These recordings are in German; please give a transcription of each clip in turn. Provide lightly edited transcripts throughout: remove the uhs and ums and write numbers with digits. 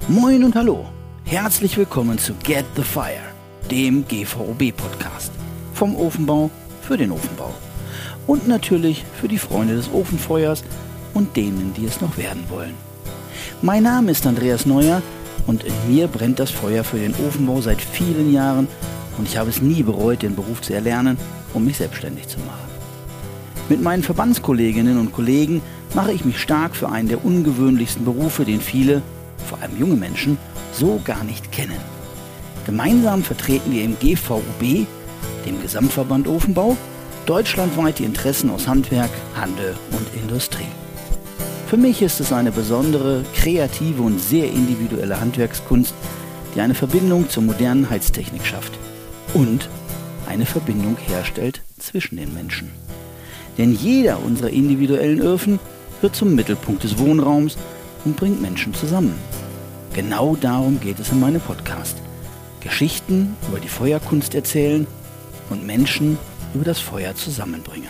Moin und hallo, herzlich willkommen zu Get the Fire, dem GVOB-Podcast. Vom Ofenbau für den Ofenbau. Und natürlich für die Freunde des Ofenfeuers und denen, die es noch werden wollen. Mein Name ist Andreas Neuer und in mir brennt das Feuer für den Ofenbau seit vielen Jahren und ich habe es nie bereut, den Beruf zu erlernen, um mich selbstständig zu machen. Mit meinen Verbandskolleginnen und Kollegen mache ich mich stark für einen der ungewöhnlichsten Berufe, den viele, vor allem junge Menschen, so gar nicht kennen. Gemeinsam vertreten wir im GVOB, dem Gesamtverband Ofenbau, deutschlandweit die Interessen aus Handwerk, Handel und Industrie. Für mich ist es eine besondere, kreative und sehr individuelle Handwerkskunst, die eine Verbindung zur modernen Heiztechnik schafft und eine Verbindung herstellt zwischen den Menschen. Denn jeder unserer individuellen Öfen wird zum Mittelpunkt des Wohnraums und bringt Menschen zusammen. Genau darum geht es in meinem Podcast. Geschichten über die Feuerkunst erzählen und Menschen über das Feuer zusammenbringen.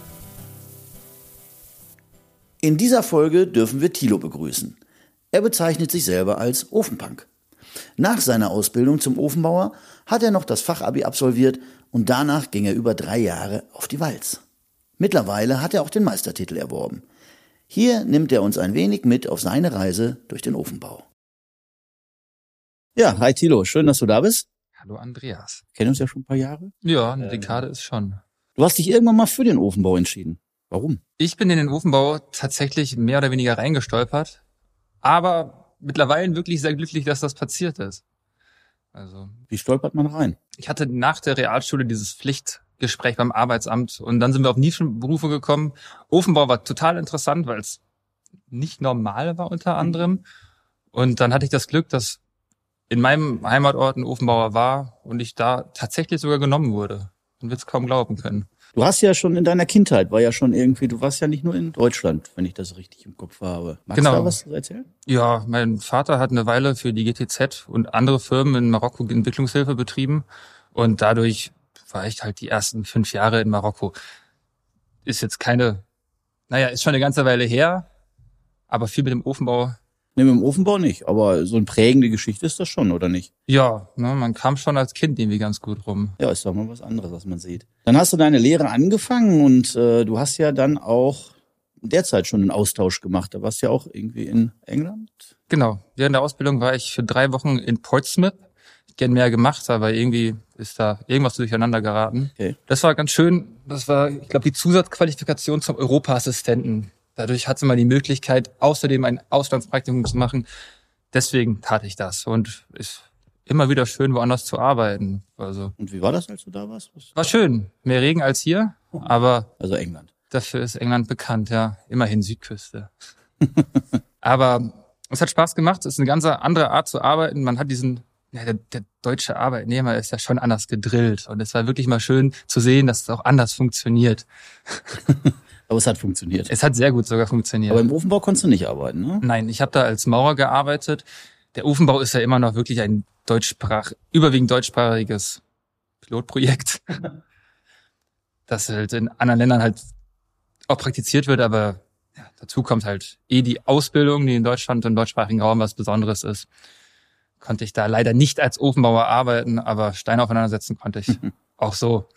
In dieser Folge dürfen wir Thilo begrüßen. Er bezeichnet sich selber als Ofenpunk. Nach seiner Ausbildung zum Ofenbauer hat er noch das Fachabi absolviert und danach ging er über 3 Jahre auf die Walz. Mittlerweile hat er auch den Meistertitel erworben. Hier nimmt er uns ein wenig mit auf seine Reise durch den Ofenbau. Ja, hi Thilo, schön, dass du da bist. Hallo Andreas. Kennen uns ja schon ein paar Jahre. Ja, eine Dekade ist schon. Du hast dich irgendwann mal für den Ofenbau entschieden. Warum? Ich bin in den Ofenbau tatsächlich mehr oder weniger reingestolpert, aber mittlerweile wirklich sehr glücklich, dass das passiert ist. Also, wie stolpert man rein? Ich hatte nach der Realschule dieses Pflichtgespräch beim Arbeitsamt und dann sind wir auf Nischenberufe gekommen. Ofenbau war total interessant, weil es nicht normal war unter anderem. Und dann hatte ich das Glück, dass in meinem Heimatort ein Ofenbauer war und ich da tatsächlich sogar genommen wurde. Man wird es kaum glauben können. Du hast ja schon in deiner Kindheit, du warst ja nicht nur in Deutschland, wenn ich das richtig im Kopf habe. Magst du da was erzählen? Ja, mein Vater hat eine Weile für die GTZ und andere Firmen in Marokko Entwicklungshilfe betrieben und dadurch war ich halt die ersten 5 Jahre in Marokko. Ist jetzt ist schon eine ganze Weile her, aber viel mit dem Ofenbau. Nee, mit dem Ofenbau nicht, aber so eine prägende Geschichte ist das schon, oder nicht? Ja, man kam schon als Kind irgendwie ganz gut rum. Ja, ist doch mal was anderes, was man sieht. Dann hast du deine Lehre angefangen und du hast ja dann auch derzeit schon einen Austausch gemacht. Da warst du ja auch irgendwie in England? Genau, während der Ausbildung war ich für 3 Wochen in Portsmouth. Ich gern mehr gemacht, aber irgendwie ist da irgendwas durcheinander geraten. Okay. Das war ganz schön. Das war, ich glaube, die Zusatzqualifikation zum Europaassistenten. Dadurch hatte man die Möglichkeit, außerdem ein Auslandspraktikum zu machen. Deswegen tat ich das. Und ist immer wieder schön, woanders zu arbeiten. Also. Und wie war das, als du da warst? War schön. Mehr Regen als hier, aber. Also England. Dafür ist England bekannt, ja. Immerhin Südküste. Aber es hat Spaß gemacht. Es ist eine ganz andere Art zu arbeiten. Man hat der deutsche Arbeitnehmer ist ja schon anders gedrillt. Und es war wirklich mal schön zu sehen, dass es auch anders funktioniert. Aber es hat funktioniert. Es hat sehr gut sogar funktioniert. Aber im Ofenbau konntest du nicht arbeiten, ne? Nein, ich habe da als Maurer gearbeitet. Der Ofenbau ist ja immer noch wirklich ein überwiegend deutschsprachiges Pilotprojekt, das halt in anderen Ländern halt auch praktiziert wird, aber ja, dazu kommt halt die Ausbildung, die in Deutschland im deutschsprachigen Raum was Besonderes ist. Konnte ich da leider nicht als Ofenbauer arbeiten, aber Steine aufeinander setzen konnte ich auch so.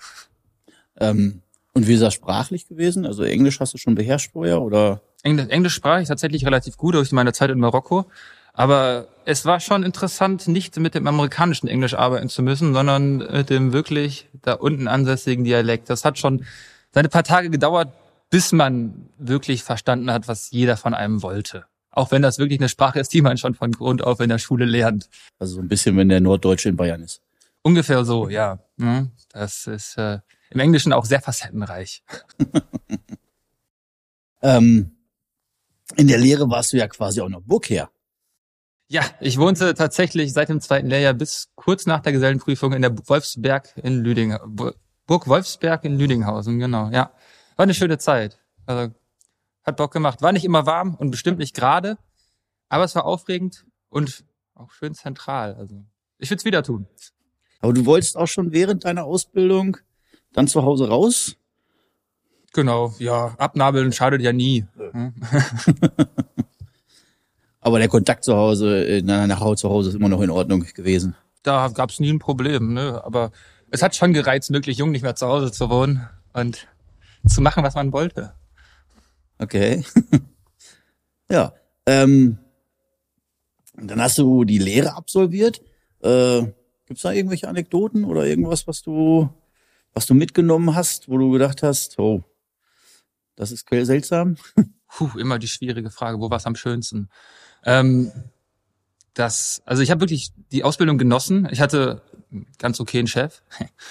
Und wie ist das sprachlich gewesen? Also Englisch hast du schon beherrscht vorher, oder? Englisch sprach ich tatsächlich relativ gut durch meine Zeit in Marokko. Aber es war schon interessant, nicht mit dem amerikanischen Englisch arbeiten zu müssen, sondern mit dem wirklich da unten ansässigen Dialekt. Das hat schon seine paar Tage gedauert, bis man wirklich verstanden hat, was jeder von einem wollte. Auch wenn das wirklich eine Sprache ist, die man schon von Grund auf in der Schule lernt. Also so ein bisschen, wenn der Norddeutsche in Bayern ist. Ungefähr so, ja. Das ist im Englischen auch sehr facettenreich. In der Lehre warst du ja quasi auch noch Burgherr. Ja, ich wohnte tatsächlich seit dem 2. Lehrjahr bis kurz nach der Gesellenprüfung in der Burg Wolfsberg in Lüdinghausen, genau, ja. War eine schöne Zeit. Also, hat Bock gemacht. War nicht immer warm und bestimmt nicht gerade, aber es war aufregend und auch schön zentral. Also, ich würde es wieder tun. Aber du wolltest auch schon während deiner Ausbildung dann zu Hause raus? Genau, ja, abnabeln schadet ja nie. Aber der Kontakt zu Hause, nach zu Hause ist immer noch in Ordnung gewesen. Da gab's nie ein Problem, ne? Aber es hat schon gereizt, möglich jung nicht mehr zu Hause zu wohnen und zu machen, was man wollte. Okay. Ja. Dann hast du die Lehre absolviert. Gibt's da irgendwelche Anekdoten oder irgendwas, was du mitgenommen hast, wo du gedacht hast, oh, das ist seltsam? Immer die schwierige Frage, wo war's am schönsten? Also ich habe wirklich die Ausbildung genossen. Ich hatte einen ganz okayen Chef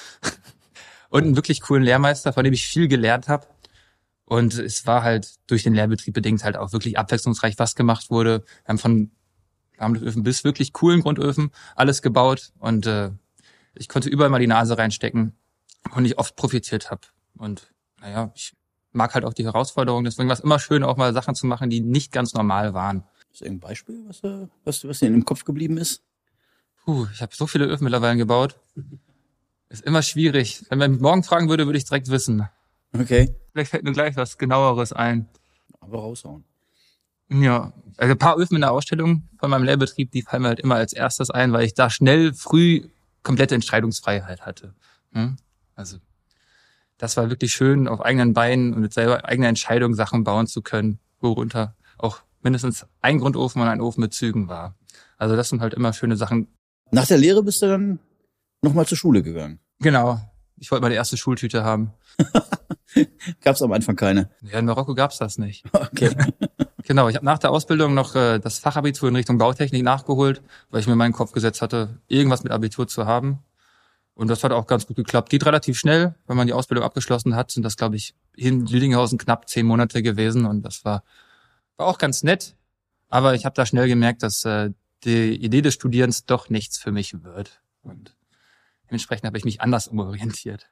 und einen wirklich coolen Lehrmeister, von dem ich viel gelernt habe. Und es war halt durch den Lehrbetrieb bedingt halt auch wirklich abwechslungsreich, was gemacht wurde. Wir haben von Warmluftöfen bis wirklich coolen Grundöfen alles gebaut und ich konnte überall mal die Nase reinstecken, von ich oft profitiert habe. Und naja, ich mag halt auch die Herausforderung, deswegen war es immer schön, auch mal Sachen zu machen, die nicht ganz normal waren. Ist irgendein Beispiel, was dir in dem Kopf geblieben ist? Ich habe so viele Öfen mittlerweile gebaut. Ist immer schwierig. Wenn man mich morgen fragen würde, würde ich direkt wissen. Okay. Vielleicht fällt mir gleich was Genaueres ein. Aber raushauen. Ja, also ein paar Öfen in der Ausstellung von meinem Lehrbetrieb, die fallen mir halt immer als erstes ein, weil ich da früh komplette Entscheidungsfreiheit hatte. Also das war wirklich schön, auf eigenen Beinen und mit selber eigener Entscheidung Sachen bauen zu können, worunter auch mindestens ein Grundofen und ein Ofen mit Zügen war. Also das sind halt immer schöne Sachen. Nach der Lehre bist du dann nochmal zur Schule gegangen? Genau. Ich wollte meine erste Schultüte haben. Gab's am Anfang keine? Ja, in Marokko gab's das nicht. Okay. Genau, ich habe nach der Ausbildung noch das Fachabitur in Richtung Bautechnik nachgeholt, weil ich mir meinen Kopf gesetzt hatte, irgendwas mit Abitur zu haben. Und das hat auch ganz gut geklappt. Geht relativ schnell. Wenn man die Ausbildung abgeschlossen hat, sind das, glaube ich, in Lüdinghausen knapp 10 Monate gewesen. Und das war auch ganz nett. Aber ich habe da schnell gemerkt, dass die Idee des Studierens doch nichts für mich wird. Und dementsprechend habe ich mich anders umorientiert.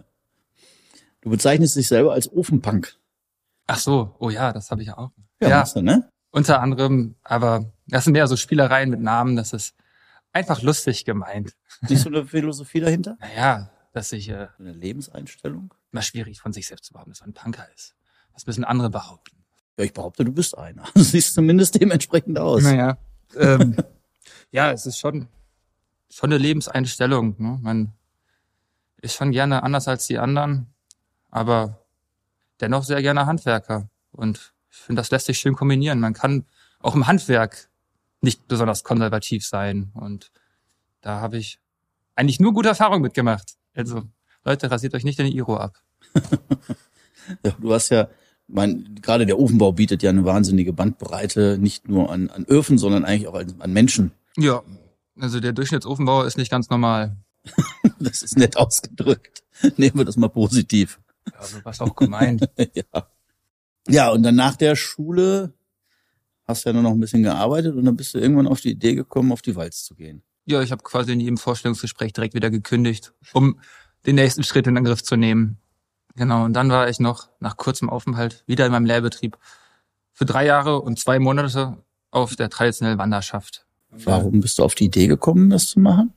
Du bezeichnest dich selber als Ofenpunk. Ach so, oh ja, das habe ich auch. Ja, machst du, ne? Unter anderem, aber das sind mehr so Spielereien mit Namen, das ist einfach lustig gemeint. Siehst du eine Philosophie dahinter? Naja, dass ich eine Lebenseinstellung? Immer schwierig von sich selbst zu behaupten, dass man ein Punker ist. Das müssen andere behaupten. Ja, ich behaupte, du bist einer. Du siehst zumindest dementsprechend aus. Naja, ja, es ist schon eine Lebenseinstellung. Ne? Man ist schon gerne anders als die anderen, aber dennoch sehr gerne Handwerker. Und ich finde, das lässt sich schön kombinieren. Man kann auch im Handwerk nicht besonders konservativ sein. Und da habe ich eigentlich nur gute Erfahrungen mitgemacht. Also, Leute, rasiert euch nicht den Iro ab. Ja, du hast ja, gerade der Ofenbau bietet ja eine wahnsinnige Bandbreite, nicht nur an Öfen, sondern eigentlich auch an Menschen. Ja, also der Durchschnittsofenbauer ist nicht ganz normal. Das ist nett ausgedrückt. Nehmen wir das mal positiv. Ja, so was auch gemeint. Ja. Ja, und dann nach der Schule hast du ja nur noch ein bisschen gearbeitet und dann bist du irgendwann auf die Idee gekommen, auf die Walz zu gehen. Ja, ich habe quasi in jedem Vorstellungsgespräch direkt wieder gekündigt, um den nächsten Schritt in Angriff zu nehmen. Genau, und dann war ich noch nach kurzem Aufenthalt wieder in meinem Lehrbetrieb für 3 Jahre und 2 Monate auf der traditionellen Wanderschaft. Warum bist du auf die Idee gekommen, das zu machen?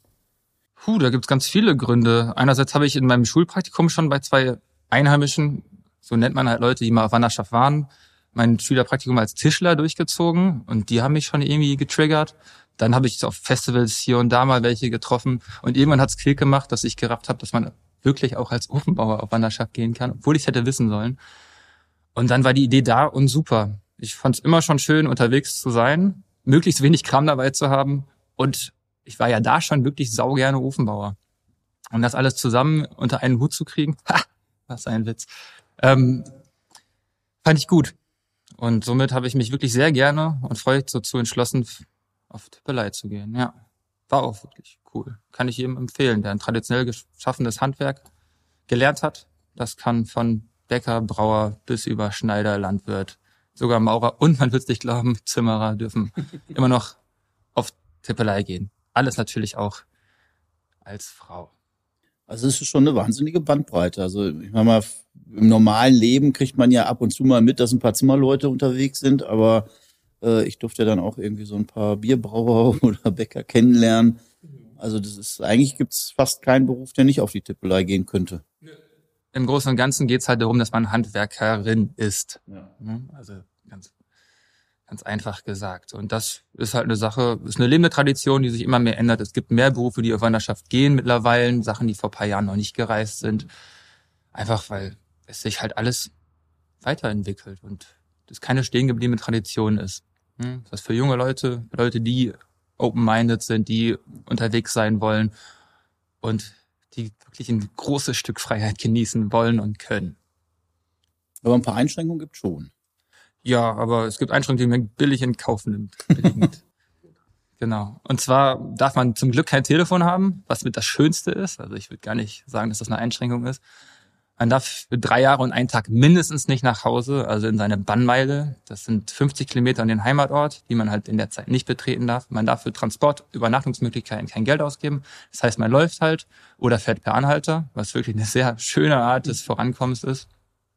Da gibt's ganz viele Gründe. Einerseits habe ich in meinem Schulpraktikum schon bei 2 Einheimischen, so nennt man halt Leute, die mal auf Wanderschaft waren, mein Schülerpraktikum als Tischler durchgezogen und die haben mich schon irgendwie getriggert. Dann habe ich auf Festivals hier und da mal welche getroffen und irgendwann hat's Klick gemacht, dass ich gerafft habe, dass man wirklich auch als Ofenbauer auf Wanderschaft gehen kann, obwohl ich es hätte wissen sollen. Und dann war die Idee da und super. Ich fand es immer schon schön, unterwegs zu sein, möglichst wenig Kram dabei zu haben und ich war ja da schon wirklich saugerne Ofenbauer. Und das alles zusammen unter einen Hut zu kriegen, was ein Witz, fand ich gut. Und somit habe ich mich wirklich sehr gerne und freudig dazu entschlossen, auf Tippelei zu gehen. Ja, war auch wirklich cool. Kann ich jedem empfehlen, der ein traditionell geschaffenes Handwerk gelernt hat. Das kann von Bäcker, Brauer bis über Schneider, Landwirt, sogar Maurer und man wird es nicht glauben, Zimmerer dürfen immer noch auf Tippelei gehen. Alles natürlich auch als Frau. Also es ist schon eine wahnsinnige Bandbreite. Also ich meine mal, im normalen Leben kriegt man ja ab und zu mal mit, dass ein paar Zimmerleute unterwegs sind, aber ich durfte ja dann auch irgendwie so ein paar Bierbrauer oder Bäcker kennenlernen. Also das ist, eigentlich gibt's fast keinen Beruf, der nicht auf die Tippelei gehen könnte. Im Großen und Ganzen geht's halt darum, dass man Handwerkerin ist. Ja. Also Ganz einfach gesagt. Und das ist halt eine Sache, ist eine lebende Tradition, die sich immer mehr ändert. Es gibt mehr Berufe, die auf Wanderschaft gehen mittlerweile, Sachen, die vor ein paar Jahren noch nicht gereist sind. Einfach weil es sich halt alles weiterentwickelt und das keine stehen gebliebene Tradition ist. Das für junge Leute, die open-minded sind, die unterwegs sein wollen und die wirklich ein großes Stück Freiheit genießen wollen und können. Aber ein paar Einschränkungen gibt es schon. Ja, aber es gibt Einschränkungen, die man billig in Kauf nimmt. Billigend. Genau. Und zwar darf man zum Glück kein Telefon haben, was mit das Schönste ist. Also ich würde gar nicht sagen, dass das eine Einschränkung ist. Man darf für 3 Jahre und einen Tag mindestens nicht nach Hause, also in seine Bannmeile. Das sind 50 Kilometer an den Heimatort, die man halt in der Zeit nicht betreten darf. Man darf für Transport, Übernachtungsmöglichkeiten kein Geld ausgeben. Das heißt, man läuft halt oder fährt per Anhalter, was wirklich eine sehr schöne Art des Vorankommens ist.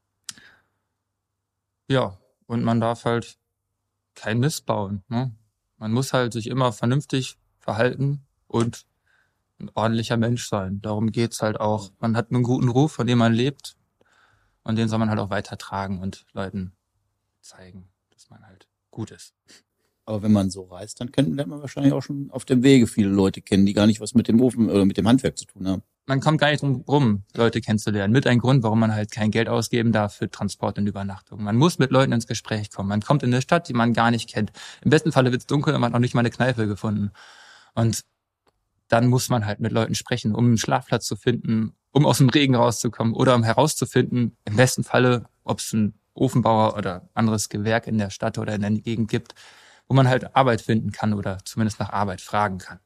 Ja, und man darf halt kein Mist bauen. Ne? Man muss halt sich immer vernünftig verhalten und ein ordentlicher Mensch sein. Darum geht's halt auch. Man hat einen guten Ruf, von dem man lebt. Und den soll man halt auch weitertragen und Leuten zeigen, dass man halt gut ist. Aber wenn man so reist, dann lernt man wahrscheinlich auch schon auf dem Wege viele Leute kennen, die gar nicht was mit dem Ofen oder mit dem Handwerk zu tun haben. Man kommt gar nicht drum rum, Leute kennenzulernen. Mit ein Grund, warum man halt kein Geld ausgeben darf für Transport und Übernachtung. Man muss mit Leuten ins Gespräch kommen. Man kommt in eine Stadt, die man gar nicht kennt. Im besten Falle wird's dunkel und man hat noch nicht mal eine Kneipe gefunden. Und dann muss man halt mit Leuten sprechen, um einen Schlafplatz zu finden, um aus dem Regen rauszukommen oder um herauszufinden, im besten Falle, ob es einen Ofenbauer oder anderes Gewerk in der Stadt oder in der Gegend gibt, wo man halt Arbeit finden kann oder zumindest nach Arbeit fragen kann.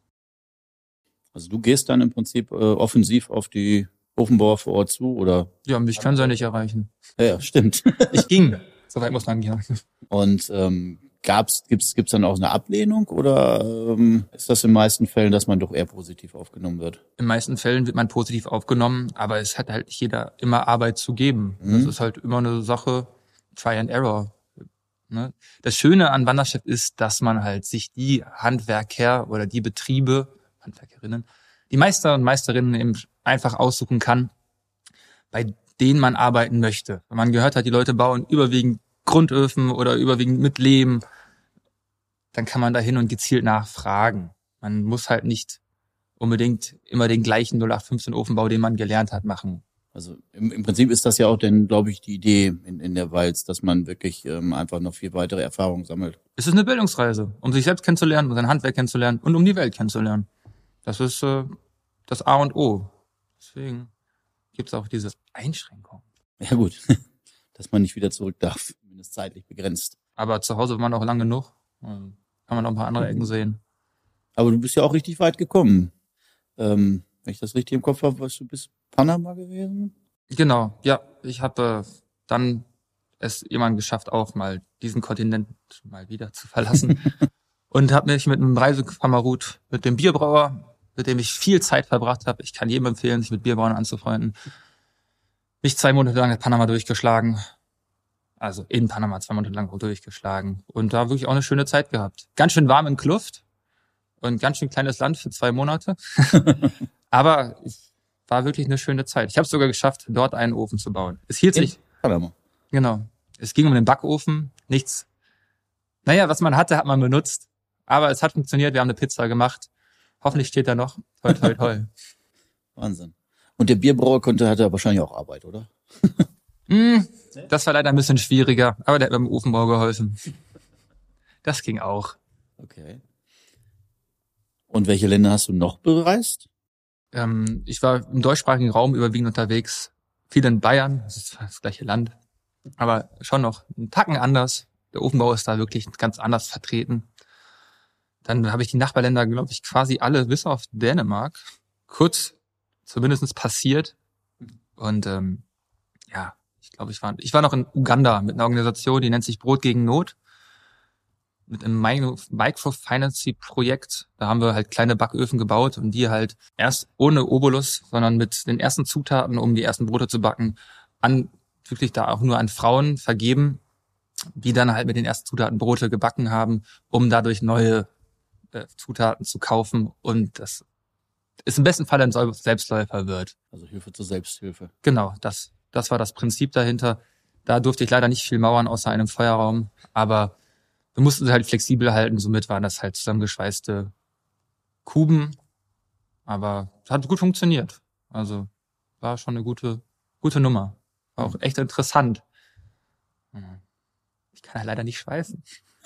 Also du gehst dann im Prinzip offensiv auf die Ofenbauer vor Ort zu, oder? Ja, mich können sie ja nicht erreichen. Ja, stimmt. Ich ging. Soweit muss man gehen. Und gibt's dann auch eine Ablehnung oder ist das in den meisten Fällen, dass man doch eher positiv aufgenommen wird? In den meisten Fällen wird man positiv aufgenommen, aber es hat halt nicht jeder immer Arbeit zu geben. Das ist halt immer eine Sache, Try and Error. Ne? Das Schöne an Wanderschaft ist, dass man halt sich die Handwerker oder die Betriebe, Handwerkerinnen, die Meister und Meisterinnen eben einfach aussuchen kann, bei denen man arbeiten möchte. Wenn man gehört hat, die Leute bauen überwiegend Grundöfen oder überwiegend mit Lehm, dann kann man da hin und gezielt nachfragen. Man muss halt nicht unbedingt immer den gleichen 0815 Ofenbau, den man gelernt hat, machen. Also im Prinzip ist das ja auch dann, glaube ich, die Idee in der Walz, dass man wirklich einfach noch viel weitere Erfahrungen sammelt. Es ist eine Bildungsreise, um sich selbst kennenzulernen, um sein Handwerk kennenzulernen und um die Welt kennenzulernen. Das ist das A und O. Deswegen gibt es auch diese Einschränkung. Ja gut, dass man nicht wieder zurück darf, zumindest zeitlich begrenzt. Aber zu Hause war man auch lang genug. Kann man noch ein paar andere Ecken sehen. Aber du bist ja auch richtig weit gekommen. Wenn ich das richtig im Kopf habe, warst du bis Panama gewesen? Genau, ja. Ich habe dann es irgendwann geschafft, auch mal diesen Kontinent mal wieder zu verlassen. Und habe mich mit einem Reisekamerad, mit dem Bierbrauer, mit dem ich viel Zeit verbracht habe, ich kann jedem empfehlen, sich mit Bierbrauern anzufreunden, mich 2 Monate lang in Panama durchgeschlagen. Also in Panama 2 Monate lang durchgeschlagen. Und da wirklich auch eine schöne Zeit gehabt. Ganz schön warm in Kluft. Und ganz schön kleines Land für 2 Monate. Aber es war wirklich eine schöne Zeit. Ich habe es sogar geschafft, dort einen Ofen zu bauen. Es hielt sich. Panama. Genau. Es ging um den Backofen. Nichts. Naja, was man hatte, hat man benutzt. Aber es hat funktioniert. Wir haben eine Pizza gemacht. Hoffentlich steht er noch. Toi, toi, toi. Wahnsinn. Und der Bierbrauer hatte wahrscheinlich auch Arbeit, oder? Das war leider ein bisschen schwieriger. Aber der hat beim Ofenbau geholfen. Das ging auch. Okay. Und welche Länder hast du noch bereist? Ich war im deutschsprachigen Raum überwiegend unterwegs. Viel in Bayern, das ist das gleiche Land. Aber schon noch einen Tacken anders. Der Ofenbau ist da wirklich ganz anders vertreten. Dann habe ich die Nachbarländer, glaube ich, quasi alle, bis auf Dänemark, kurz zumindest passiert. Und ja, ich glaube, ich war noch in Uganda mit einer Organisation, die nennt sich Brot gegen Not. Mit einem Microfinance-Projekt. Da haben wir halt kleine Backöfen gebaut und die halt erst ohne Obolus, sondern mit den ersten Zutaten, um die ersten Brote zu backen, wirklich da auch nur an Frauen vergeben, die dann halt mit den ersten Zutaten Brote gebacken haben, um dadurch neue Zutaten zu kaufen und das ist im besten Fall ein Selbstläufer wird. Also Hilfe zur Selbsthilfe. Genau, das war das Prinzip dahinter. Da durfte ich leider nicht viel mauern außer einem Feuerraum, aber Wir mussten sie halt flexibel halten, somit waren das halt zusammengeschweißte Kuben. Aber es hat gut funktioniert. Also war schon eine gute Nummer. War auch echt interessant. Ich kann ja leider nicht schweißen.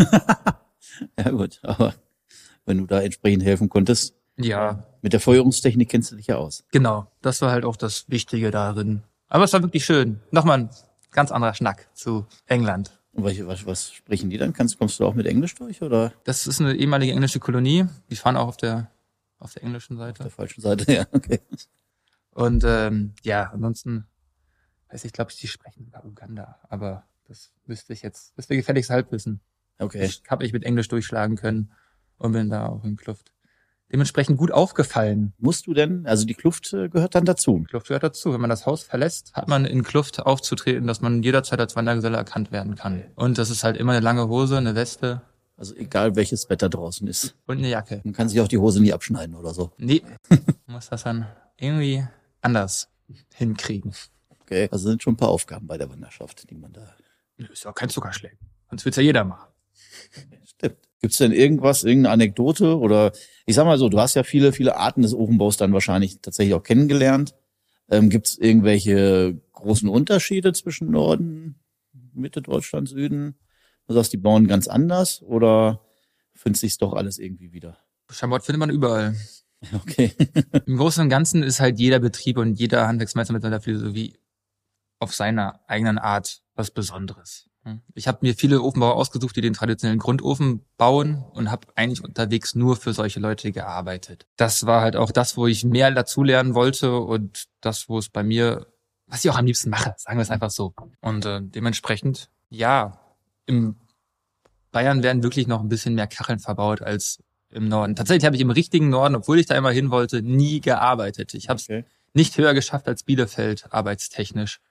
Ja gut, aber wenn du da entsprechend helfen konntest. Ja. Mit der Feuerungstechnik kennst du dich ja aus. Genau, das war halt auch das Wichtige darin. Aber es war wirklich schön. Nochmal ein ganz anderer Schnack zu England. Und was sprechen die dann? Kommst du auch mit Englisch durch, oder? Das ist eine ehemalige englische Kolonie. Die fahren auch auf der englischen Seite. Auf der falschen Seite, ja, okay. Und ansonsten weiß ich, glaube ich, die sprechen sogar Uganda. Aber das wäre gefälligst Halbwissen. Okay. Ich habe mich mit Englisch durchschlagen können und bin da auch in Kluft dementsprechend gut aufgefallen. Musst du denn, also die Kluft gehört dann dazu? Kluft gehört dazu. Wenn man das Haus verlässt, hat man in Kluft aufzutreten, dass man jederzeit als Wandergeselle erkannt werden kann. Und das ist halt immer eine lange Hose, eine Weste. Also egal, welches Wetter draußen ist. Und eine Jacke. Man kann sich auch die Hose nie abschneiden oder so. Nee, man muss das dann irgendwie anders hinkriegen. Okay, also sind schon ein paar Aufgaben bei der Wanderschaft, die man da... Ist ja auch kein Zuckerschlägen. Sonst wird's ja jeder machen. Stimmt. Gibt's denn irgendeine Anekdote oder ich sag mal so, du hast ja viele Arten des Ofenbaus dann wahrscheinlich tatsächlich auch kennengelernt. Gibt's irgendwelche großen Unterschiede zwischen Norden, Mitte Deutschland, Süden? Du sagst, die bauen ganz anders oder findet sich's doch alles irgendwie wieder? Schabbat findet man überall. Okay. Im Großen und Ganzen ist halt jeder Betrieb und jeder Handwerksmeister mit seiner Philosophie auf seiner eigenen Art was Besonderes. Ich habe mir viele Ofenbauer ausgesucht, die den traditionellen Grundofen bauen und habe eigentlich unterwegs nur für solche Leute gearbeitet. Das war halt auch das, wo ich mehr dazulernen wollte und das, wo es bei mir, was ich auch am liebsten mache, sagen wir es einfach so. Und dementsprechend, ja, im Bayern werden wirklich noch ein bisschen mehr Kacheln verbaut als im Norden. Tatsächlich habe ich im richtigen Norden, obwohl ich da immer hin wollte, nie gearbeitet. Ich habe es nicht höher geschafft als Bielefeld, arbeitstechnisch.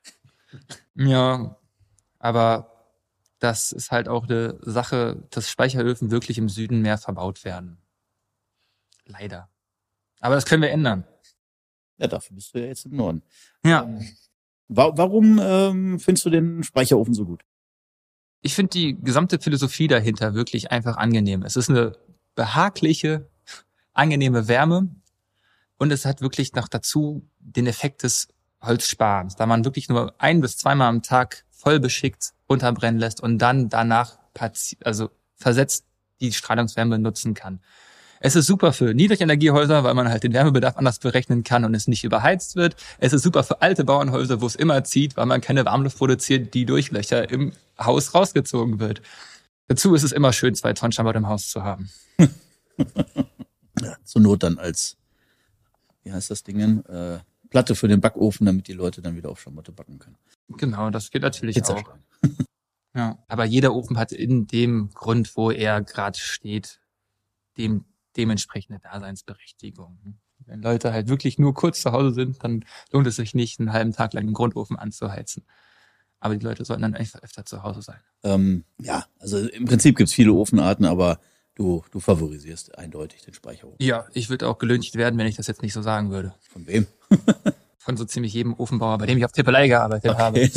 Ja, aber das ist halt auch eine Sache, dass Speicheröfen wirklich im Süden mehr verbaut werden. Leider. Aber das können wir ändern. Ja, dafür bist du ja jetzt im Norden. Ja. Warum findest du den Speicherofen so gut? Ich finde die gesamte Philosophie dahinter wirklich einfach angenehm. Es ist eine behagliche, angenehme Wärme und es hat wirklich noch dazu den Effekt des Holzsparens, da man wirklich nur 1- bis 2-mal am Tag voll beschickt runterbrennen lässt und dann danach versetzt die Strahlungswärme nutzen kann. Es ist super für Niedrigenergiehäuser, weil man halt den Wärmebedarf anders berechnen kann und es nicht überheizt wird. Es ist super für alte Bauernhäuser, wo es immer zieht, weil man keine Warmluft produziert, die durch Löcher im Haus rausgezogen wird. Dazu ist es immer schön, 2 Tonnen Schabbat im Haus zu haben. Ja, zur Not dann als, wie heißt das Ding, Platte für den Backofen, damit die Leute dann wieder auf Schamotte backen können. Genau, das geht natürlich Pizzastein. auch. Ja, aber jeder Ofen hat in dem Grund, wo er gerade steht, dementsprechende Daseinsberechtigung. Wenn Leute halt wirklich nur kurz zu Hause sind, dann lohnt es sich nicht, einen halben Tag lang den Grundofen anzuheizen. Aber die Leute sollten dann einfach öfter zu Hause sein. Ja, also im Prinzip gibt's viele Ofenarten, aber du favorisierst eindeutig den Speicherofen. Ja, ich würde auch gelyncht werden, wenn ich das jetzt nicht so sagen würde. Von wem? Von so ziemlich jedem Ofenbauer, bei dem ich auf Tippelei gearbeitet habe.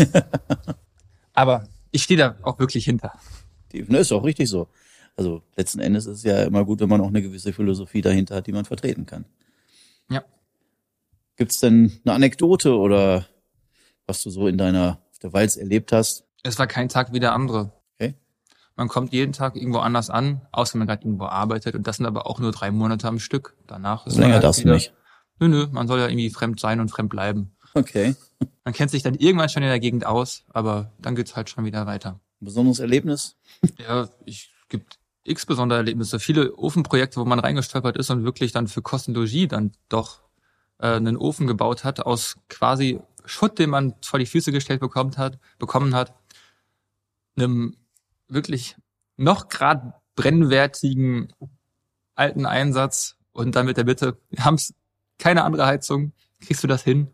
Aber ich stehe da auch wirklich hinter. Ne, ist auch richtig so. Also letzten Endes ist es ja immer gut, wenn man auch eine gewisse Philosophie dahinter hat, die man vertreten kann. Ja. Gibt's denn eine Anekdote oder was du so auf der Walz erlebt hast? Es war kein Tag wie der andere. Okay. Man kommt jeden Tag irgendwo anders an, außer wenn man gerade irgendwo arbeitet. Und das sind aber auch nur 3 Monate am Stück. Danach ist Länger man darfst du nicht. Nö, man soll ja irgendwie fremd sein und fremd bleiben. Okay. Man kennt sich dann irgendwann schon in der Gegend aus, aber dann geht's halt schon wieder weiter. Ein besonderes Erlebnis? Ja, gibt x besondere Erlebnisse. Viele Ofenprojekte, wo man reingestolpert ist und wirklich dann für Kosten Logis dann doch einen Ofen gebaut hat aus quasi Schutt, den man vor die Füße gestellt bekommen hat, einem wirklich noch grad brennwertigen alten Einsatz und dann mit der Bitte, wir haben's keine andere Heizung, kriegst du das hin?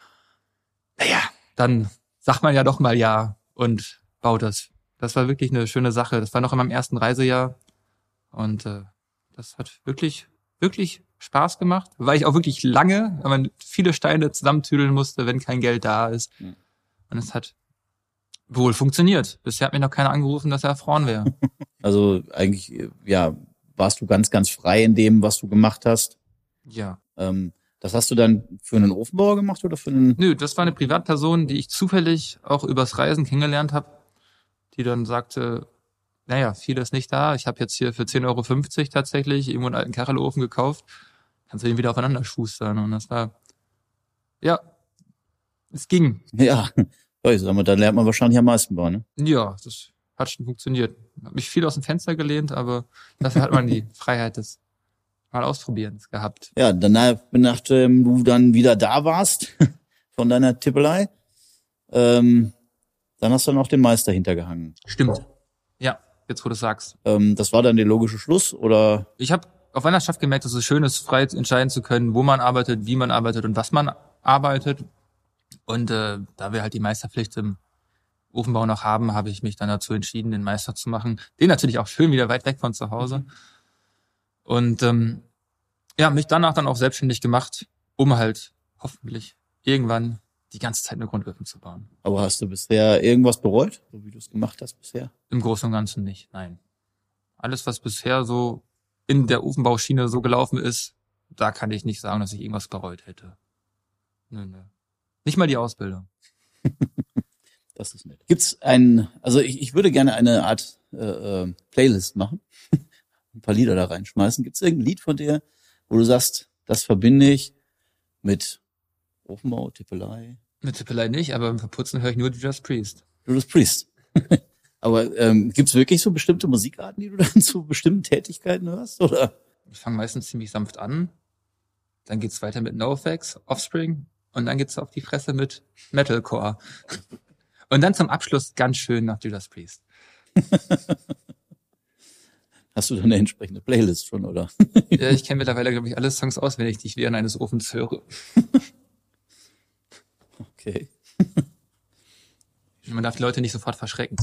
Naja, dann sagt man ja doch mal ja und baut das. Das war wirklich eine schöne Sache. Das war noch in meinem ersten Reisejahr und das hat wirklich, wirklich Spaß gemacht, weil ich auch wirklich lange, weil man viele Steine zusammentüdeln musste, wenn kein Geld da ist. Und es hat wohl funktioniert. Bisher hat mich noch keiner angerufen, dass er erfroren wäre. Also eigentlich, ja, warst du ganz, ganz frei in dem, was du gemacht hast. Ja. Das hast du dann für einen Ofenbauer gemacht oder für einen? Nö, das war eine Privatperson, die ich zufällig auch übers Reisen kennengelernt habe, die dann sagte, naja, viel ist nicht da. Ich habe jetzt hier für 10,50 € tatsächlich irgendwo einen alten Kachelofen gekauft. Kannst du den wieder aufeinander schustern? Und das war, ja, es ging. Ja, ich sag mal, da lernt man wahrscheinlich am meisten bei, ne? Ja, das hat schon funktioniert. Hab mich viel aus dem Fenster gelehnt, aber dafür hat man die Freiheit des mal Ausprobierens gehabt. Ja, danach, nachdem du dann wieder da warst von deiner Tippelei, dann hast du noch den Meister hintergehangen. Stimmt. Ja, jetzt wo du sagst. Das war dann der logische Schluss, oder? Ich habe auf Wanderschaft gemerkt, dass es schön ist, frei entscheiden zu können, wo man arbeitet, wie man arbeitet und was man arbeitet. Und da wir halt die Meisterpflicht im Ofenbau noch haben, habe ich mich dann dazu entschieden, den Meister zu machen. Den natürlich auch schön wieder weit weg von zu Hause. Und ja, mich danach dann auch selbstständig gemacht, um halt hoffentlich irgendwann die ganze Zeit eine Grundöfen zu bauen. Aber hast du bisher irgendwas bereut, so wie du es gemacht hast bisher? Im Großen und Ganzen nicht, nein. Alles, was bisher so in der Ofenbauschiene so gelaufen ist, da kann ich nicht sagen, dass ich irgendwas bereut hätte. Nö. Nicht mal die Ausbildung. Das ist nett. Gibt's also ich würde gerne eine Art Playlist machen, ein paar Lieder da reinschmeißen. Gibt's irgendein Lied von dir, wo du sagst, das verbinde ich mit Ofenbau, Tippelei? Mit Tippelei nicht, aber beim Verputzen höre ich nur Judas Priest. Judas Priest. Aber gibt's wirklich so bestimmte Musikarten, die du dann zu bestimmten Tätigkeiten hörst, oder? Ich fange meistens ziemlich sanft an, dann geht's weiter mit NoFX, Offspring und dann geht's auf die Fresse mit Metalcore. Und dann zum Abschluss ganz schön nach Judas Priest. Hast du dann eine entsprechende Playlist schon, oder? Ja, ich kenne mittlerweile, glaube ich, alle Songs auswendig, die ich während eines Ofens höre. Okay. Man darf die Leute nicht sofort verschrecken.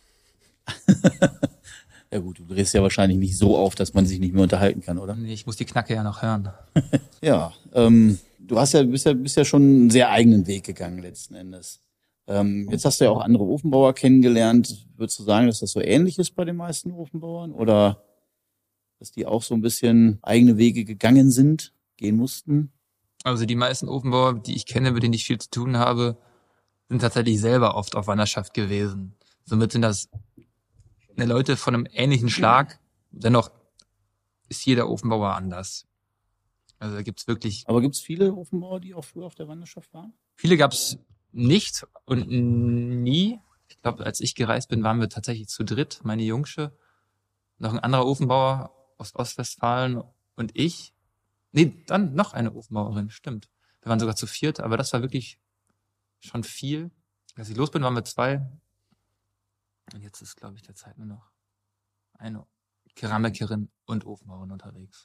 Ja gut, du drehst ja wahrscheinlich nicht so auf, dass man sich nicht mehr unterhalten kann, oder? Nee, ich muss die Knacke ja noch hören. Ja, du bist ja schon einen sehr eigenen Weg gegangen letzten Endes. Jetzt hast du ja auch andere Ofenbauer kennengelernt. Würdest du sagen, dass das so ähnlich ist bei den meisten Ofenbauern? Oder dass die auch so ein bisschen eigene Wege gegangen sind, gehen mussten? Also die meisten Ofenbauer, die ich kenne, mit denen ich viel zu tun habe, sind tatsächlich selber oft auf Wanderschaft gewesen. Somit sind das Leute von einem ähnlichen Schlag. Dennoch ist jeder Ofenbauer anders. Also da gibt's wirklich... Aber gibt's viele Ofenbauer, die auch früher auf der Wanderschaft waren? Viele gab's nicht und nie. Ich glaube, als ich gereist bin, waren wir tatsächlich zu dritt. Meine Jungsche, noch ein anderer Ofenbauer aus Ostwestfalen und ich. Nee, dann noch eine Ofenbauerin, stimmt. Wir waren sogar zu viert, aber das war wirklich schon viel. Als ich los bin, waren wir 2. Und jetzt ist, glaube ich, derzeit nur noch eine Keramikerin und Ofenbauerin unterwegs.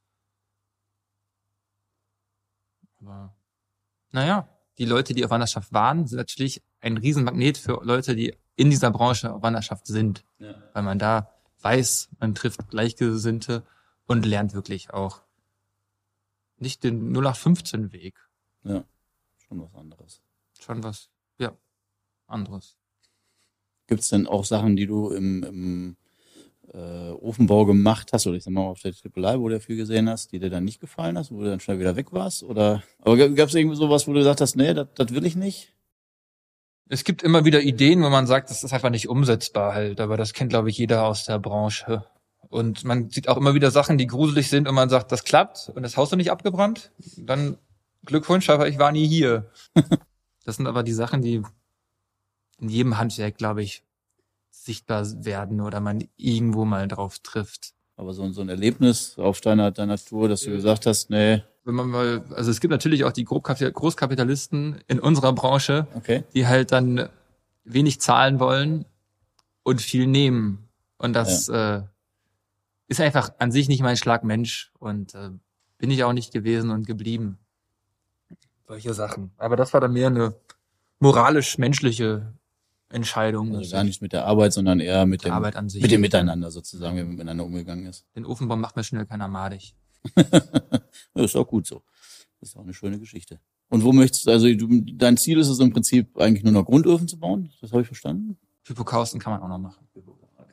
Aber naja, die Leute, die auf Wanderschaft waren, sind natürlich ein Riesenmagnet für Leute, die in dieser Branche auf Wanderschaft sind. Ja. Weil man da weiß, man trifft Gleichgesinnte und lernt wirklich auch nicht den 0815-Weg. Ja, schon was anderes. Schon was, ja, anderes. Gibt's denn auch Sachen, die du im Ofenbau gemacht hast, oder ich sag mal auf der Tippelei, wo du ja viel gesehen hast, die dir dann nicht gefallen hast, wo du dann schnell wieder weg warst? Oder aber gab's irgendwie sowas, wo du gesagt hast, nee, das will ich nicht? Es gibt immer wieder Ideen, wo man sagt, das ist einfach nicht umsetzbar halt, aber das kennt, glaube ich, jeder aus der Branche. Und man sieht auch immer wieder Sachen, die gruselig sind und man sagt, das klappt und das Haus ist nicht abgebrannt. Dann Glückwunsch, aber ich war nie hier. Das sind aber die Sachen, die in jedem Handwerk, glaube ich, sichtbar werden oder man irgendwo mal drauf trifft. Aber so ein Erlebnis auf deiner Tour, dass du gesagt hast, nee. Wenn man mal, also es gibt natürlich auch die Großkapitalisten in unserer Branche, okay, die halt dann wenig zahlen wollen und viel nehmen. Und das ist einfach an sich nicht mein Schlag Mensch und bin ich auch nicht gewesen und geblieben. Solche Sachen. Aber das war dann mehr eine moralisch-menschliche Entscheidung. Also gar nicht mit der Arbeit, sondern eher mit dem Arbeit an sich. Mit dem Miteinander sozusagen, wie man miteinander umgegangen ist. Den Ofenbau macht mir schnell keiner madig. Das ist auch gut so. Das ist auch eine schöne Geschichte. Und wo möchtest du, also dein Ziel ist es im Prinzip eigentlich nur noch Grundöfen zu bauen? Das habe ich verstanden? Hypokausten kann man auch noch machen.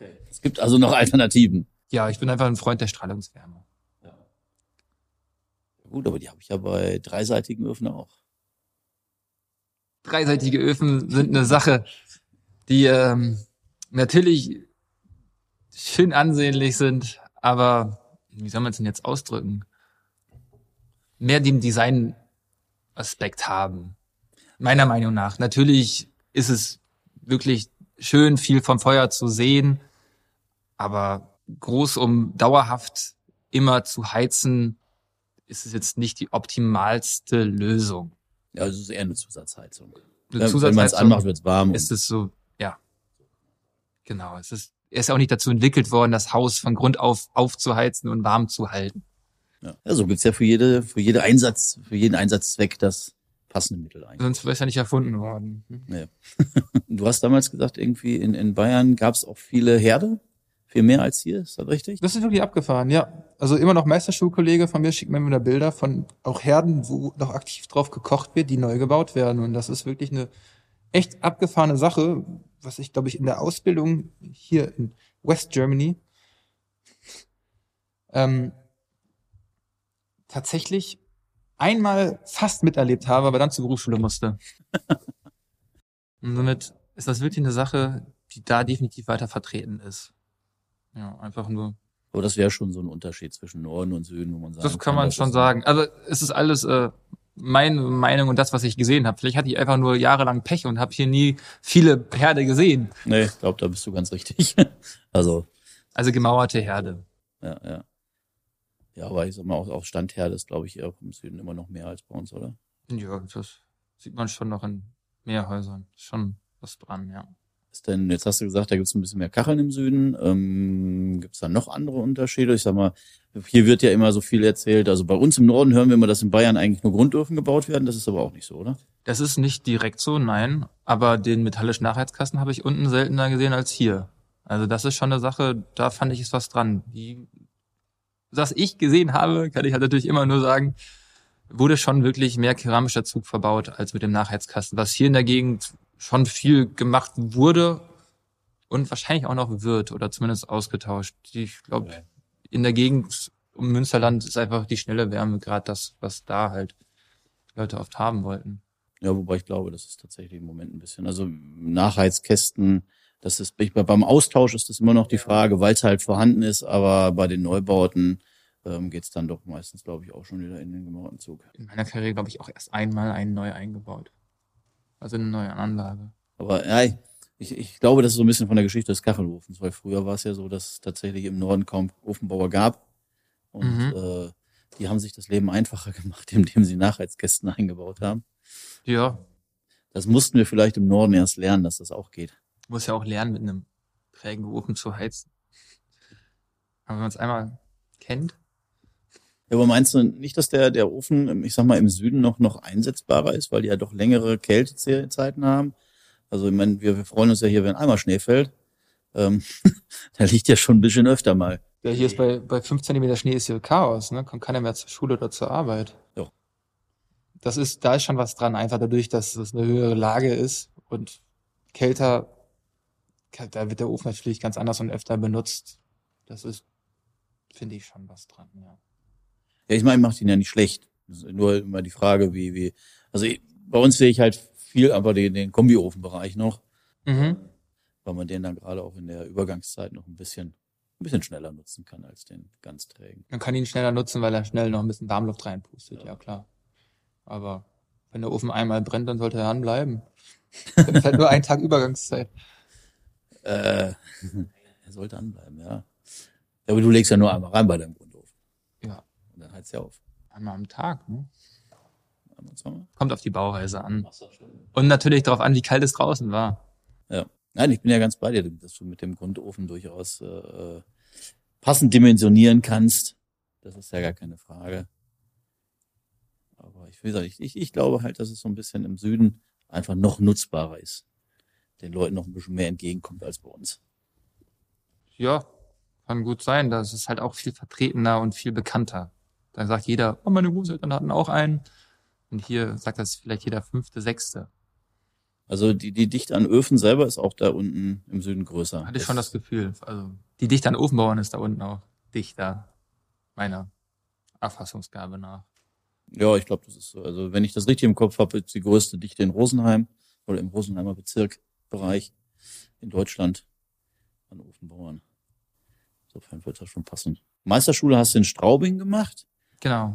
Okay. Es gibt also noch Alternativen. Ja, ich bin einfach ein Freund der Strahlungswärme. Ja. Gut, aber die habe ich ja bei dreiseitigen Öfen auch. Dreiseitige Öfen sind eine Sache, die natürlich schön ansehnlich sind, aber wie soll man es denn jetzt ausdrücken? Mehr den Design-Aspekt haben. Meiner Meinung nach. Natürlich ist es wirklich schön, viel vom Feuer zu sehen, aber groß, um dauerhaft immer zu heizen, ist es jetzt nicht die optimalste Lösung. Ja, es ist eher eine Zusatzheizung. Eine Wenn man es anmacht, wird es warm. Ist es so, ja. Genau. Er ist auch nicht dazu entwickelt worden, das Haus von Grund auf aufzuheizen und warm zu halten. Ja, so gibt's ja für jeden Einsatzzweck das passende Mittel eigentlich. Sonst wäre es ja nicht erfunden worden. Ja. Du hast damals gesagt, irgendwie in Bayern gab's auch viele Herde. Viel mehr als hier, ist das richtig? Das ist wirklich abgefahren, ja. Also immer noch Meisterschulkollege von mir schickt mir wieder Bilder von auch Herden, wo noch aktiv drauf gekocht wird, die neu gebaut werden. Und das ist wirklich eine echt abgefahrene Sache, was ich, glaube ich, in der Ausbildung hier in West Germany tatsächlich einmal fast miterlebt habe, aber dann zur Berufsschule musste. Und somit ist das wirklich eine Sache, die da definitiv weiter vertreten ist. Ja, einfach nur. Aber das wäre schon so ein Unterschied zwischen Norden und Süden, wo man sagen Das kann man schon sagen. Also es ist alles meine Meinung und das, was ich gesehen habe. Vielleicht hatte ich einfach nur jahrelang Pech und habe hier nie viele Herde gesehen. Nee, ich glaube, da bist du ganz richtig. Also gemauerte Herde. Ja. Ja, aber ich sag mal, auch Standherde ist, glaube ich, auch im Süden immer noch mehr als bei uns, oder? Ja, das sieht man schon noch in mehr Häusern. Ist schon was dran, ja. Ist denn, jetzt hast du gesagt, da gibt es ein bisschen mehr Kacheln im Süden. Gibt es da noch andere Unterschiede? Ich sag mal, hier wird ja immer so viel erzählt. Also bei uns im Norden hören wir immer, dass in Bayern eigentlich nur Grundöfen gebaut werden. Das ist aber auch nicht so, oder? Das ist nicht direkt so, nein. Aber den metallischen Nachheizkasten habe ich unten seltener gesehen als hier. Also das ist schon eine Sache, da fand ich es was dran. Was ich gesehen habe, kann ich halt natürlich immer nur sagen, wurde schon wirklich mehr keramischer Zug verbaut als mit dem Nachheizkasten. Was hier in der Gegend schon viel gemacht wurde und wahrscheinlich auch noch wird oder zumindest ausgetauscht. Ich glaube, in der Gegend um Münsterland ist einfach die schnelle Wärme gerade das, was da halt Leute oft haben wollten. Ja, wobei ich glaube, das ist tatsächlich im Moment ein bisschen, also Nachheizkästen, das ist, beim Austausch ist das immer noch die Frage, weil es halt vorhanden ist, aber bei den Neubauten geht's dann doch meistens, glaube ich, auch schon wieder in den gemauerten Zug. In meiner Karriere, glaube ich, auch erst einmal einen neu eingebaut. Also eine neue Anlage. Aber ja, ich glaube, das ist so ein bisschen von der Geschichte des Kachelofens, weil früher war es ja so, dass es tatsächlich im Norden kaum Ofenbauer gab. Und die haben sich das Leben einfacher gemacht, indem sie Nachheizkästen eingebaut haben. Ja. Das mussten wir vielleicht im Norden erst lernen, dass das auch geht. Muss ja auch lernen, mit einem trägen Ofen zu heizen. Aber wenn man es einmal kennt. Ja, aber meinst du nicht, dass der Ofen, ich sag mal, im Süden noch einsetzbarer ist, weil die ja doch längere Kältezeiten haben? Also ich meine, wir freuen uns ja hier, wenn einmal Schnee fällt. Da liegt ja schon ein bisschen öfter mal. Ja, hier ist bei 5 Zentimeter Schnee ist hier Chaos, ne? Kommt keiner mehr zur Schule oder zur Arbeit. Ja. Da ist schon was dran, einfach dadurch, dass es eine höhere Lage ist und kälter, da wird der Ofen natürlich ganz anders und öfter benutzt. Das ist, finde ich, schon was dran, ja. Ja, ich meine, macht ihn ja nicht schlecht. Das ist nur immer die Frage, also bei uns sehe ich halt viel, aber den Kombi-Ofenbereich noch, weil man den dann gerade auch in der Übergangszeit noch ein bisschen schneller nutzen kann als den ganz trägen. Man kann ihn schneller nutzen, weil er schnell noch ein bisschen Warmluft reinpustet, ja klar. Aber wenn der Ofen einmal brennt, dann sollte er anbleiben. Dann ist halt nur ein Tag Übergangszeit. Er sollte anbleiben, ja. Aber du legst ja nur einmal rein bei deinem Grundofen. Ja. Und dann heizt er auf. Einmal am Tag, ne? Einmal, zweimal. Kommt auf die Bauweise an. Und natürlich darauf an, wie kalt es draußen war. Ja. Nein, ich bin ja ganz bei dir, dass du mit dem Grundofen durchaus passend dimensionieren kannst. Das ist ja gar keine Frage. Aber ich glaube halt, dass es so ein bisschen im Süden einfach noch nutzbarer ist. Den Leuten noch ein bisschen mehr entgegenkommt als bei uns. Ja, kann gut sein. Das ist halt auch viel vertretener und viel bekannter. Da sagt jeder, oh, meine Großeltern hatten auch einen. Und hier sagt das vielleicht jeder 5., 6. Also die Dichte an Öfen selber ist auch da unten im Süden größer. Hatte ich schon das Gefühl. Also die Dichte an Ofenbauern ist da unten auch dichter, meiner Erfassungsgabe nach. Ja, ich glaube, das ist so. Also wenn ich das richtig im Kopf habe, ist die größte Dichte in Rosenheim oder im Rosenheimer Bezirkbereich in Deutschland an Ofenbauern. Insofern wird das schon passen. Meisterschule hast du in Straubing gemacht. Genau.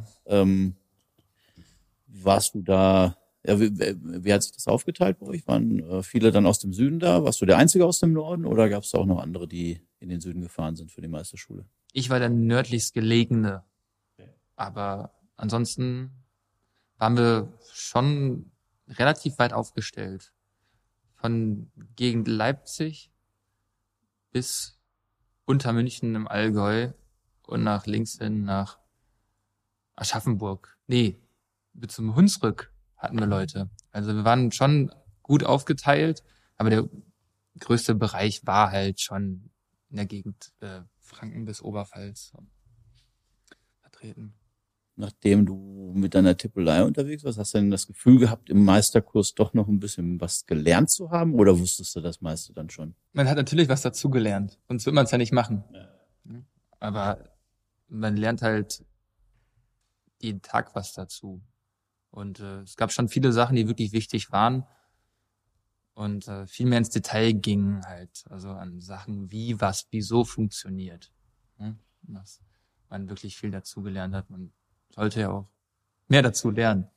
Warst du da, ja, wie hat sich das aufgeteilt bei euch? Waren viele dann aus dem Süden da? Warst du der Einzige aus dem Norden oder gab es da auch noch andere, die in den Süden gefahren sind für die Meisterschule? Ich war der nördlichst gelegene. Aber ansonsten waren wir schon relativ weit aufgestellt. Von Gegend Leipzig bis unter München im Allgäu und nach links hin nach Aschaffenburg. Nee, bis zum Hunsrück hatten wir Leute. Also wir waren schon gut aufgeteilt, aber der größte Bereich war halt schon in der Gegend Franken bis Oberpfalz vertreten. Nachdem du mit deiner Tippelei unterwegs warst, hast du denn das Gefühl gehabt, im Meisterkurs doch noch ein bisschen was gelernt zu haben oder wusstest du das meiste dann schon? Man hat natürlich was dazugelernt, sonst wird man es ja nicht machen. Ja. Aber man lernt halt jeden Tag was dazu. Und es gab schon viele Sachen, die wirklich wichtig waren und viel mehr ins Detail gingen halt, also an Sachen wie was, wieso funktioniert. Dass man wirklich viel dazugelernt hat. Man sollte ja auch mehr dazu lernen.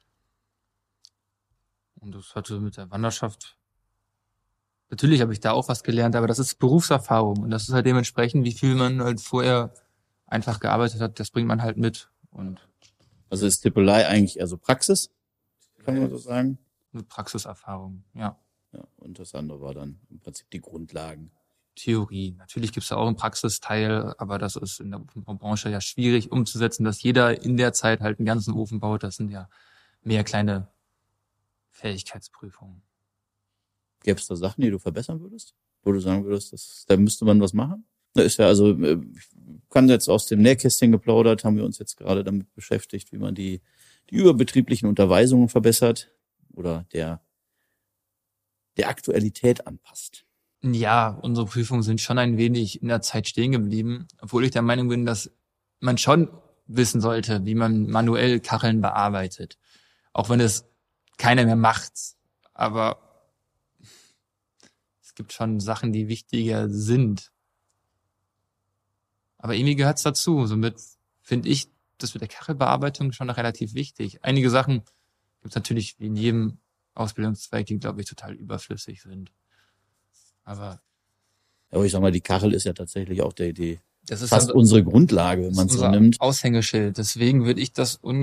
Und das hatte mit der Wanderschaft, natürlich habe ich da auch was gelernt, aber das ist Berufserfahrung und das ist halt dementsprechend, wie viel man halt vorher einfach gearbeitet hat, das bringt man halt mit. Und also ist Tippelei eigentlich eher so Praxis, kann man so sagen? Eine Praxiserfahrung, ja. Ja, und das andere war dann im Prinzip die Grundlagen. Theorie. Natürlich gibt es da auch einen Praxisteil, aber das ist in der Ofenbaubranche ja schwierig umzusetzen, dass jeder in der Zeit halt einen ganzen Ofen baut. Das sind ja mehr kleine Fähigkeitsprüfungen. Gäbe es da Sachen, die du verbessern würdest? Wo du sagen würdest, da müsste man was machen? Da ist ja also, ich kann jetzt aus dem Nähkästchen geplaudert, haben wir uns jetzt gerade damit beschäftigt, wie man die überbetrieblichen Unterweisungen verbessert oder der Aktualität anpasst. Ja, unsere Prüfungen sind schon ein wenig in der Zeit stehen geblieben, obwohl ich der Meinung bin, dass man schon wissen sollte, wie man manuell Kacheln bearbeitet. Auch wenn es keiner mehr macht. Aber es gibt schon Sachen, die wichtiger sind. Aber irgendwie gehört's dazu. Somit finde ich das mit der Kachelbearbeitung schon noch relativ wichtig. Einige Sachen gibt's natürlich wie in jedem Ausbildungszweig, die, glaube ich, total überflüssig sind. Aber ich sag mal, die Kachel ist ja tatsächlich auch das ist fast unsere Grundlage, wenn man es so nimmt. Aushängeschild. Deswegen würde ich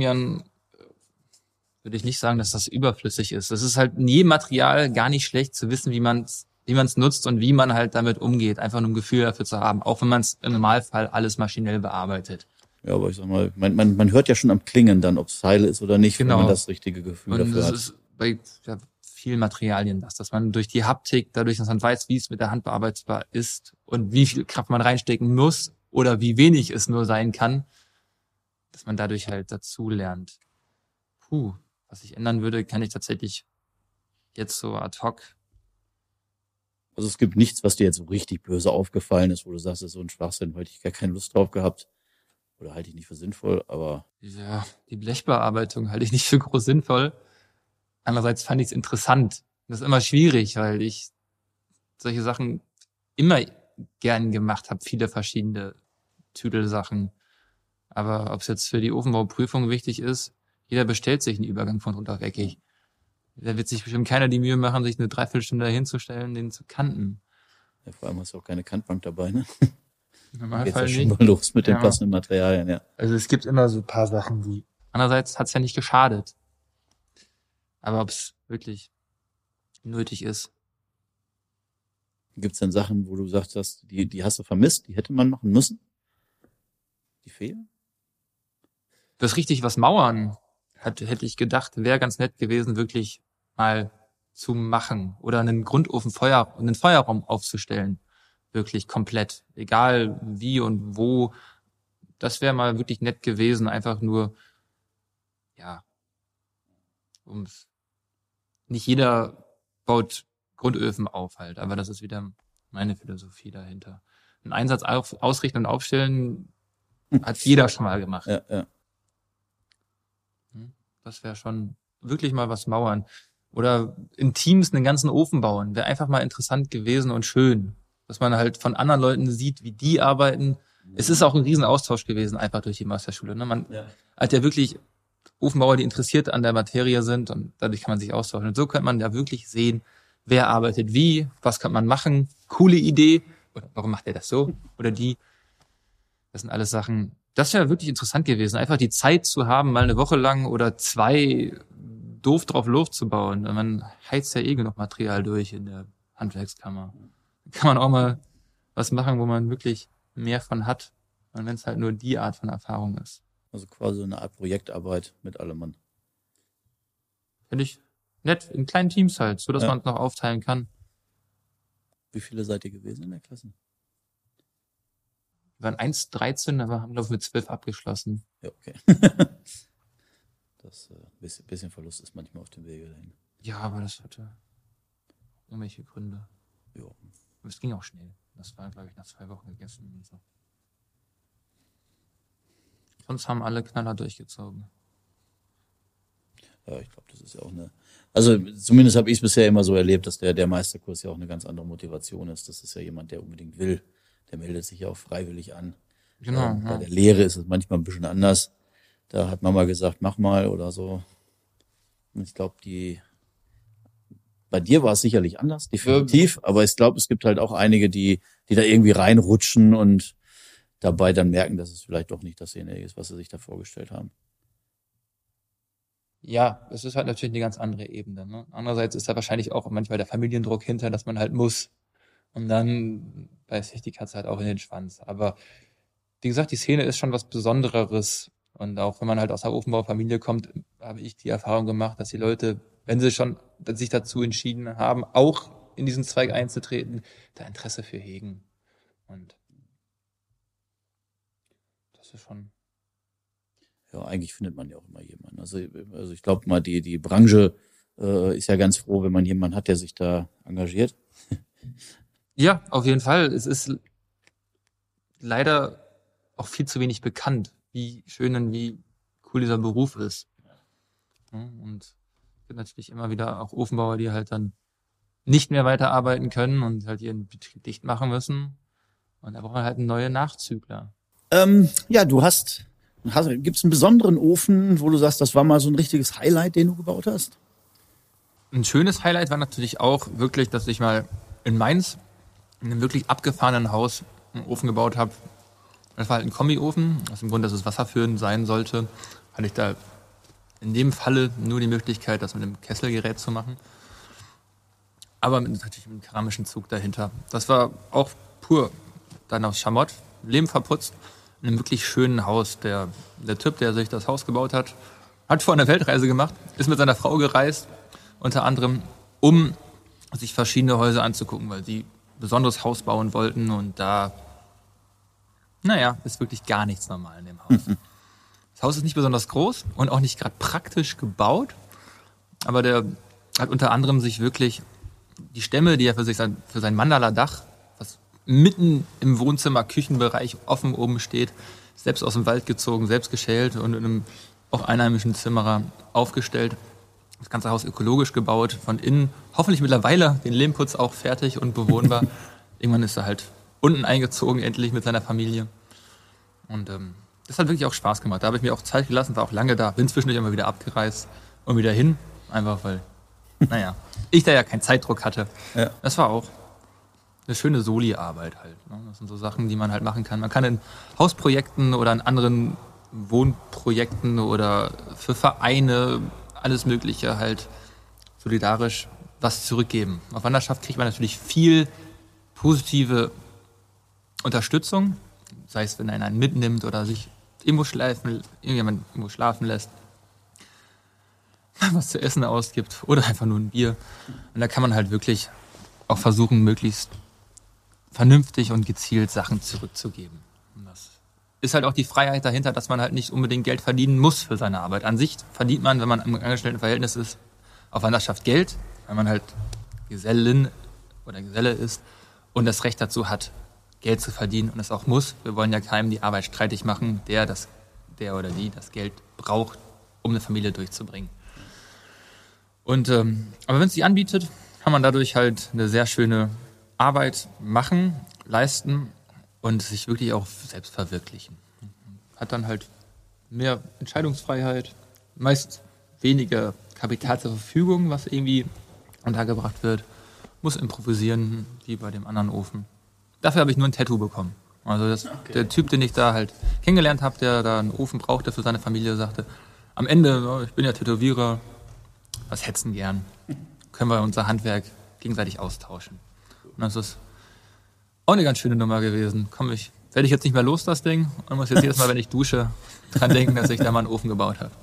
nicht sagen, dass das überflüssig ist. Das ist halt in jedem Material gar nicht schlecht zu wissen, wie man es nutzt und wie man halt damit umgeht. Einfach nur ein Gefühl dafür zu haben, auch wenn man es im Normalfall alles maschinell bearbeitet. Ja, aber ich sag mal, man hört ja schon am Klingen dann, ob es Seile ist oder nicht, genau, wenn man das richtige Gefühl dafür hat. Und das ist bei vielen Materialien dass man durch die Haptik, dadurch, dass man weiß, wie es mit der Hand bearbeitbar ist und wie viel Kraft man reinstecken muss oder wie wenig es nur sein kann, dass man dadurch halt dazu lernt. Was ich ändern würde, kann ich tatsächlich jetzt so ad hoc. Also es gibt nichts, was dir jetzt so richtig böse aufgefallen ist, wo du sagst, das ist so ein Schwachsinn, hätte ich gar keine Lust drauf gehabt. Oder halte ich nicht für sinnvoll, aber... Ja, die Blechbearbeitung halte ich nicht für groß sinnvoll. Andererseits fand ich es interessant. Das ist immer schwierig, weil ich solche Sachen immer gern gemacht habe, viele verschiedene Tüdelsachen. Aber ob es jetzt für die Ofenbauprüfung wichtig ist, jeder bestellt sich einen Übergang von unterweckig. Da wird sich bestimmt keiner die Mühe machen, sich eine Dreiviertelstunde hinzustellen, den zu kanten. Ja, vor allem hast du auch keine Kantbank dabei, ne? Im Normalfall geht's ja nicht. schon mal los mit den passenden Materialien, ja. Also es gibt immer so ein paar Sachen, die... Andererseits hat's ja nicht geschadet. Aber ob es wirklich nötig ist. Gibt's denn Sachen, wo du gesagt hast, die hast du vermisst, die hätte man machen müssen? Die fehlen? Das richtig was mauern, hätte ich gedacht, wäre ganz nett gewesen, wirklich mal zu machen. Oder einen einen Feuerraum aufzustellen. Wirklich komplett. Egal wie und wo. Das wäre mal wirklich nett gewesen. Einfach nur, ja, nicht jeder baut Grundöfen auf halt. Aber das ist wieder meine Philosophie dahinter. Einen Einsatz ausrichten und aufstellen hat jeder schon mal gemacht. Ja. Das wäre schon wirklich mal was mauern. Oder in Teams einen ganzen Ofen bauen. Wäre einfach mal interessant gewesen und schön. Dass man halt von anderen Leuten sieht, wie die arbeiten. Es ist auch ein riesen Austausch gewesen, einfach durch die Meisterschule. Ne? Man hat ja wirklich Ofenbauer, die interessiert an der Materie sind und dadurch kann man sich austauschen. Und so könnte man ja wirklich sehen, wer arbeitet wie, was kann man machen, coole Idee, oder warum macht er das so, oder die. Das sind alles Sachen, das wäre wirklich interessant gewesen, einfach die Zeit zu haben, mal eine Woche lang oder 2 doof drauf loszubauen. Man heizt ja genug Material durch in der Handwerkskammer. Da kann man auch mal was machen, wo man wirklich mehr von hat. Und wenn es halt nur die Art von Erfahrung ist. Also quasi eine Art Projektarbeit mit allem Mann. Finde ich nett, in kleinen Teams halt, so dass man es noch aufteilen kann. Wie viele seid ihr gewesen in der Klasse? Wir waren 1,13, aber haben, glaube ich, mit 12 abgeschlossen. Ja, okay. Das bisschen Verlust ist manchmal auf dem Wege dahin. Ja, aber das hatte irgendwelche Gründe. Ja. Aber es ging auch schnell. Das war, glaube ich, nach 2 Wochen gegessen und so. Sonst haben alle Knaller durchgezogen. Ja, ich glaube, das ist ja auch also zumindest habe ich es bisher immer so erlebt, dass der Meisterkurs ja auch eine ganz andere Motivation ist. Das ist ja jemand, der unbedingt will. Der meldet sich ja auch freiwillig an. Genau. Bei der Lehre ist es manchmal ein bisschen anders. Da hat Mama gesagt, mach mal oder so. Und ich glaube, bei dir war es sicherlich anders, definitiv. Aber ich glaube, es gibt halt auch einige, die da irgendwie reinrutschen und dabei dann merken, dass es vielleicht doch nicht dasjenige ist, was sie sich da vorgestellt haben. Ja, es ist halt natürlich eine ganz andere Ebene. Ne? Andererseits ist da wahrscheinlich auch manchmal der Familiendruck hinter, dass man halt muss. Und dann beißt sich die Katze halt auch in den Schwanz. Aber wie gesagt, die Szene ist schon was Besondereres. Und auch wenn man halt aus der Ofenbaufamilie kommt, habe ich die Erfahrung gemacht, dass die Leute, wenn sie schon sich dazu entschieden haben, auch in diesen Zweig einzutreten, da Interesse für hegen. Und das ist schon... Ja, eigentlich findet man ja auch immer jemanden. Also ich glaube mal, die Branche ist ja ganz froh, wenn man jemanden hat, der sich da engagiert. Ja, auf jeden Fall. Es ist leider auch viel zu wenig bekannt, wie schön und wie cool dieser Beruf ist. Und es gibt natürlich immer wieder auch Ofenbauer, die halt dann nicht mehr weiterarbeiten können und halt ihren Betrieb dicht machen müssen. Und da braucht man halt einen neuen Nachzügler. Ja, gibt's einen besonderen Ofen, wo du sagst, das war mal so ein richtiges Highlight, den du gebaut hast? Ein schönes Highlight war natürlich auch wirklich, dass ich mal in Mainz in einem wirklich abgefahrenen Haus einen Ofen gebaut habe. Das war halt ein Kombiofen, aus dem Grund, dass es wasserführend sein sollte. Hatte ich da in dem Falle nur die Möglichkeit, das mit einem Kesselgerät zu machen. Aber natürlich mit einem keramischen Zug dahinter. Das war auch pur dann aus Schamott, Lehm verputzt, in einem wirklich schönen Haus. Der Typ, der sich das Haus gebaut hat, hat vor einer Weltreise gemacht, ist mit seiner Frau gereist, unter anderem, um sich verschiedene Häuser anzugucken, weil sie ein besonderes Haus bauen wollten und da, ist wirklich gar nichts normal in dem Haus. Das Haus ist nicht besonders groß und auch nicht gerade praktisch gebaut, aber der hat unter anderem sich wirklich die Stämme, die er für sein Mandala-Dach, was mitten im Wohnzimmer-Küchenbereich offen oben steht, selbst aus dem Wald gezogen, selbst geschält und in einem auch einheimischen Zimmerer aufgestellt. Das ganze Haus ökologisch gebaut, von innen hoffentlich mittlerweile den Lehmputz auch fertig und bewohnbar. Irgendwann ist er halt unten eingezogen, endlich mit seiner Familie. Und das hat wirklich auch Spaß gemacht. Da habe ich mir auch Zeit gelassen, war auch lange da, bin zwischendurch immer wieder abgereist und wieder hin. Einfach weil, ich da ja keinen Zeitdruck hatte. Ja. Das war auch eine schöne Soli-Arbeit halt. Ne? Das sind so Sachen, die man halt machen kann. Man kann in Hausprojekten oder in anderen Wohnprojekten oder für Vereine alles Mögliche halt solidarisch was zurückgeben. Auf Wanderschaft kriegt man natürlich viel positive Unterstützung, sei es, wenn einer einen mitnimmt oder sich irgendjemand irgendwo schlafen lässt, was zu essen ausgibt oder einfach nur ein Bier. Und da kann man halt wirklich auch versuchen, möglichst vernünftig und gezielt Sachen zurückzugeben. Und das ist halt auch die Freiheit dahinter, dass man halt nicht unbedingt Geld verdienen muss für seine Arbeit. An sich verdient man, wenn man im Angestelltenverhältnis ist, auf Wanderschaft Geld, weil man halt Gesellin oder Geselle ist und das Recht dazu hat, Geld zu verdienen und es auch muss. Wir wollen ja keinem die Arbeit streitig machen, der oder die das Geld braucht, um eine Familie durchzubringen. Und aber wenn es die anbietet, kann man dadurch halt eine sehr schöne Arbeit machen, leisten und sich wirklich auch selbst verwirklichen. Hat dann halt mehr Entscheidungsfreiheit, meist weniger Kapital zur Verfügung, was irgendwie untergebracht wird, muss improvisieren, wie bei dem anderen Ofen. Dafür habe ich nur ein Tattoo bekommen. Also der Typ, den ich da halt kennengelernt habe, der da einen Ofen brauchte für seine Familie, sagte, am Ende, ich bin ja Tätowierer, was hetzen gern, können wir unser Handwerk gegenseitig austauschen. Und das ist auch eine ganz schöne Nummer gewesen. Werde ich jetzt nicht mehr los, das Ding, und muss jetzt jedes Mal, wenn ich dusche, dran denken, dass ich da mal einen Ofen gebaut habe.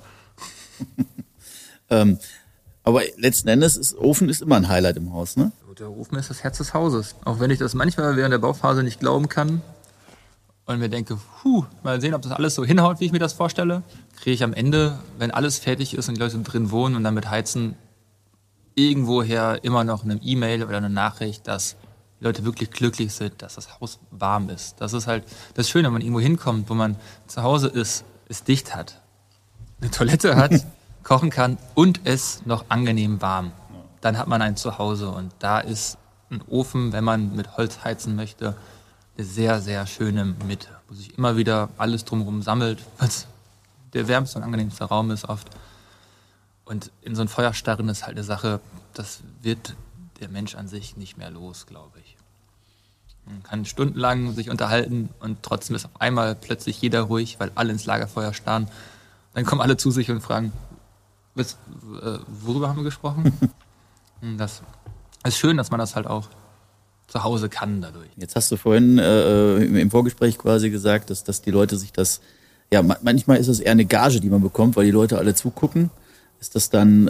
Aber letzten Endes Ofen ist immer ein Highlight im Haus, ne? Der Ofen ist das Herz des Hauses. Auch wenn ich das manchmal während der Bauphase nicht glauben kann und mir denke, mal sehen, ob das alles so hinhaut, wie ich mir das vorstelle, kriege ich am Ende, wenn alles fertig ist und die Leute drin wohnen und damit heizen, irgendwoher immer noch eine E-Mail oder eine Nachricht, dass die Leute wirklich glücklich sind, dass das Haus warm ist. Das ist halt das Schöne, wenn man irgendwo hinkommt, wo man zu Hause ist, es dicht hat, eine Toilette hat, kochen kann und es noch angenehm warm. Dann hat man ein Zuhause und da ist ein Ofen, wenn man mit Holz heizen möchte, eine sehr, sehr schöne Mitte, wo sich immer wieder alles drumherum sammelt, was der wärmste und angenehmste Raum ist oft. Und in so ein Feuerstarren ist halt eine Sache, das wird der Mensch an sich nicht mehr los, glaube ich. Man kann stundenlang sich unterhalten und trotzdem ist auf einmal plötzlich jeder ruhig, weil alle ins Lagerfeuer starren. Dann kommen alle zu sich und fragen, worüber haben wir gesprochen? Das ist schön, dass man das halt auch zu Hause kann dadurch. Jetzt hast du vorhin im Vorgespräch quasi gesagt, dass die Leute sich das, ja, manchmal ist es eher eine Gage, die man bekommt, weil die Leute alle zugucken. Ist das dann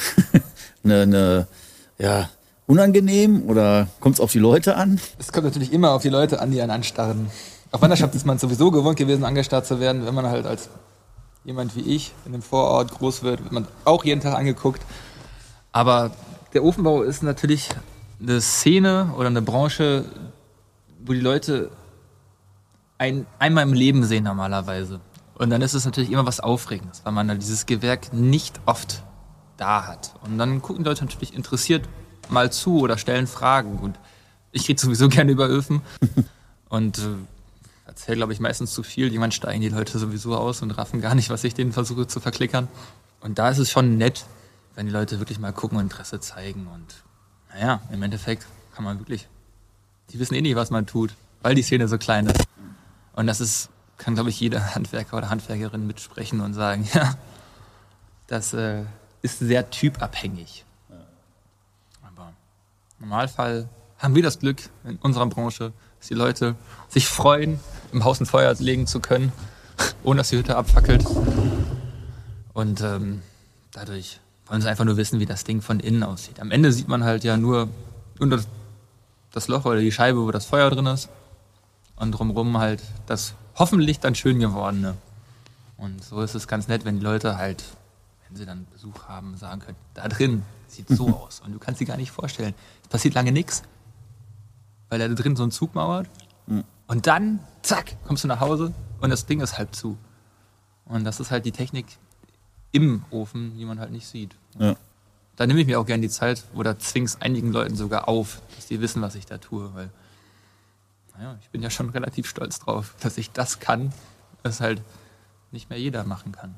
unangenehm oder kommt es auf die Leute an? Es kommt natürlich immer auf die Leute an, die einen anstarren. Auf Wanderschaft ist man sowieso gewohnt gewesen, angestarrt zu werden, wenn man halt als jemand wie ich in einem Vorort groß wird man auch jeden Tag angeguckt. Aber der Ofenbau ist natürlich eine Szene oder eine Branche, wo die Leute einmal im Leben sehen normalerweise. Und dann ist es natürlich immer was Aufregendes, weil man dann dieses Gewerk nicht oft da hat. Und dann gucken die Leute natürlich interessiert mal zu oder stellen Fragen. Und ich rede sowieso gerne über Öfen und erzähle, glaube ich, meistens zu viel. Irgendwann steigen die Leute sowieso aus und raffen gar nicht, was ich denen versuche zu verklickern. Und da ist es schon nett, wenn die Leute wirklich mal gucken und Interesse zeigen. Und naja, im Endeffekt kann man wirklich, die wissen eh nicht, was man tut, weil die Szene so klein ist. Und kann, glaube ich, jeder Handwerker oder Handwerkerin mitsprechen und sagen, ja, das ist sehr typabhängig. Aber im Normalfall haben wir das Glück in unserer Branche, dass die Leute sich freuen, im Haus ein Feuer legen zu können, ohne dass die Hütte abfackelt. Und dadurch wollen sie einfach nur wissen, wie das Ding von innen aussieht. Am Ende sieht man halt ja nur das Loch oder die Scheibe, wo das Feuer drin ist. Und drumherum halt das hoffentlich dann schön gewordene. Und so ist es ganz nett, wenn die Leute halt, wenn sie dann Besuch haben, sagen können, da drin sieht so aus. Und du kannst dir gar nicht vorstellen, es passiert lange nichts, weil da drin so ein Zug mauert. Und dann, zack, kommst du nach Hause und das Ding ist halb zu. Und das ist halt die Technik im Ofen, die man halt nicht sieht. Ja. Da nehme ich mir auch gerne die Zeit oder zwinge es einigen Leuten sogar auf, dass die wissen, was ich da tue. Weil, naja, ich bin ja schon relativ stolz drauf, dass ich das kann, was halt nicht mehr jeder machen kann.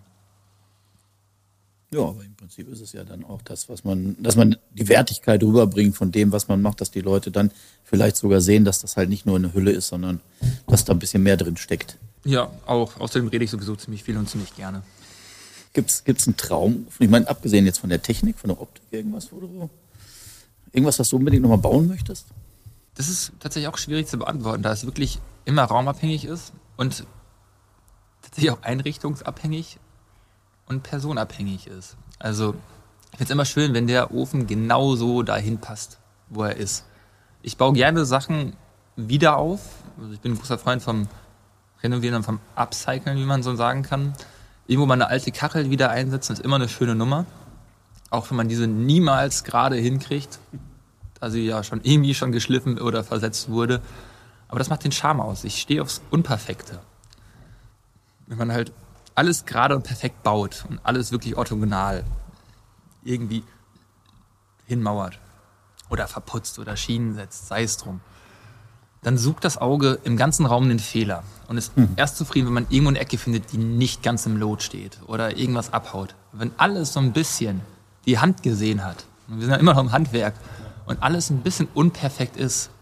Ja, aber im Prinzip ist es ja dann auch das, dass man die Wertigkeit rüberbringt von dem, was man macht, dass die Leute dann vielleicht sogar sehen, dass das halt nicht nur eine Hülle ist, sondern dass da ein bisschen mehr drin steckt. Ja, auch. Außerdem rede ich sowieso ziemlich viel und ziemlich gerne. Gibt's einen Traum? Ich meine, abgesehen jetzt von der Technik, von der Optik, irgendwas, was du unbedingt nochmal bauen möchtest? Das ist tatsächlich auch schwierig zu beantworten, da es wirklich immer raumabhängig ist und tatsächlich auch einrichtungsabhängig und personabhängig ist. Also ich finde es immer schön, wenn der Ofen genauso dahin passt, wo er ist. Ich baue gerne Sachen wieder auf. Also ich bin ein großer Freund vom Renovieren und vom Upcyclen, wie man so sagen kann. Irgendwo mal eine alte Kachel wieder einsetzen, ist immer eine schöne Nummer. Auch wenn man diese niemals gerade hinkriegt. da sie ja schon irgendwie schon geschliffen oder versetzt wurde. Aber das macht den Charme aus. Ich stehe aufs Unperfekte. Wenn man halt alles gerade und perfekt baut und alles wirklich orthogonal irgendwie hinmauert oder verputzt oder Schienen setzt, sei es drum, dann sucht das Auge im ganzen Raum den Fehler und ist erst zufrieden, wenn man irgendwo eine Ecke findet, die nicht ganz im Lot steht oder irgendwas abhaut. Wenn alles so ein bisschen die Hand gesehen hat, und wir sind ja immer noch im Handwerk, und alles ein bisschen unperfekt ist,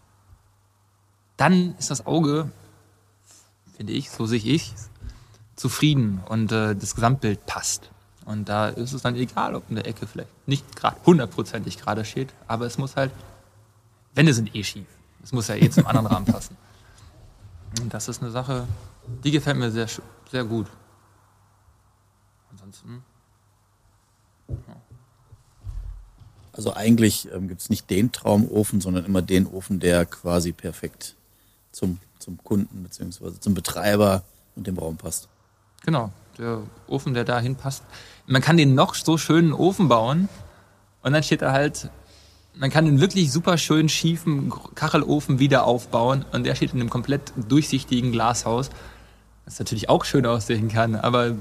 dann ist das Auge, finde ich, so sehe ich, zufrieden und das Gesamtbild passt. Und da ist es dann egal, ob in der Ecke vielleicht nicht gerade 100%ig gerade steht, aber es muss halt, Wände sind schief. Es muss ja zum anderen Rahmen passen. Und das ist eine Sache, die gefällt mir sehr, sehr gut. Ansonsten, ja. Also eigentlich gibt es nicht den Traumofen, sondern immer den Ofen, der quasi perfekt zum Kunden bzw. zum Betreiber und dem Raum passt. Genau, der Ofen, der dahin passt. Man kann den noch so schönen Ofen bauen und dann steht da halt, man kann den wirklich super schön schiefen Kachelofen wieder aufbauen und der steht in einem komplett durchsichtigen Glashaus, das natürlich auch schön aussehen kann, aber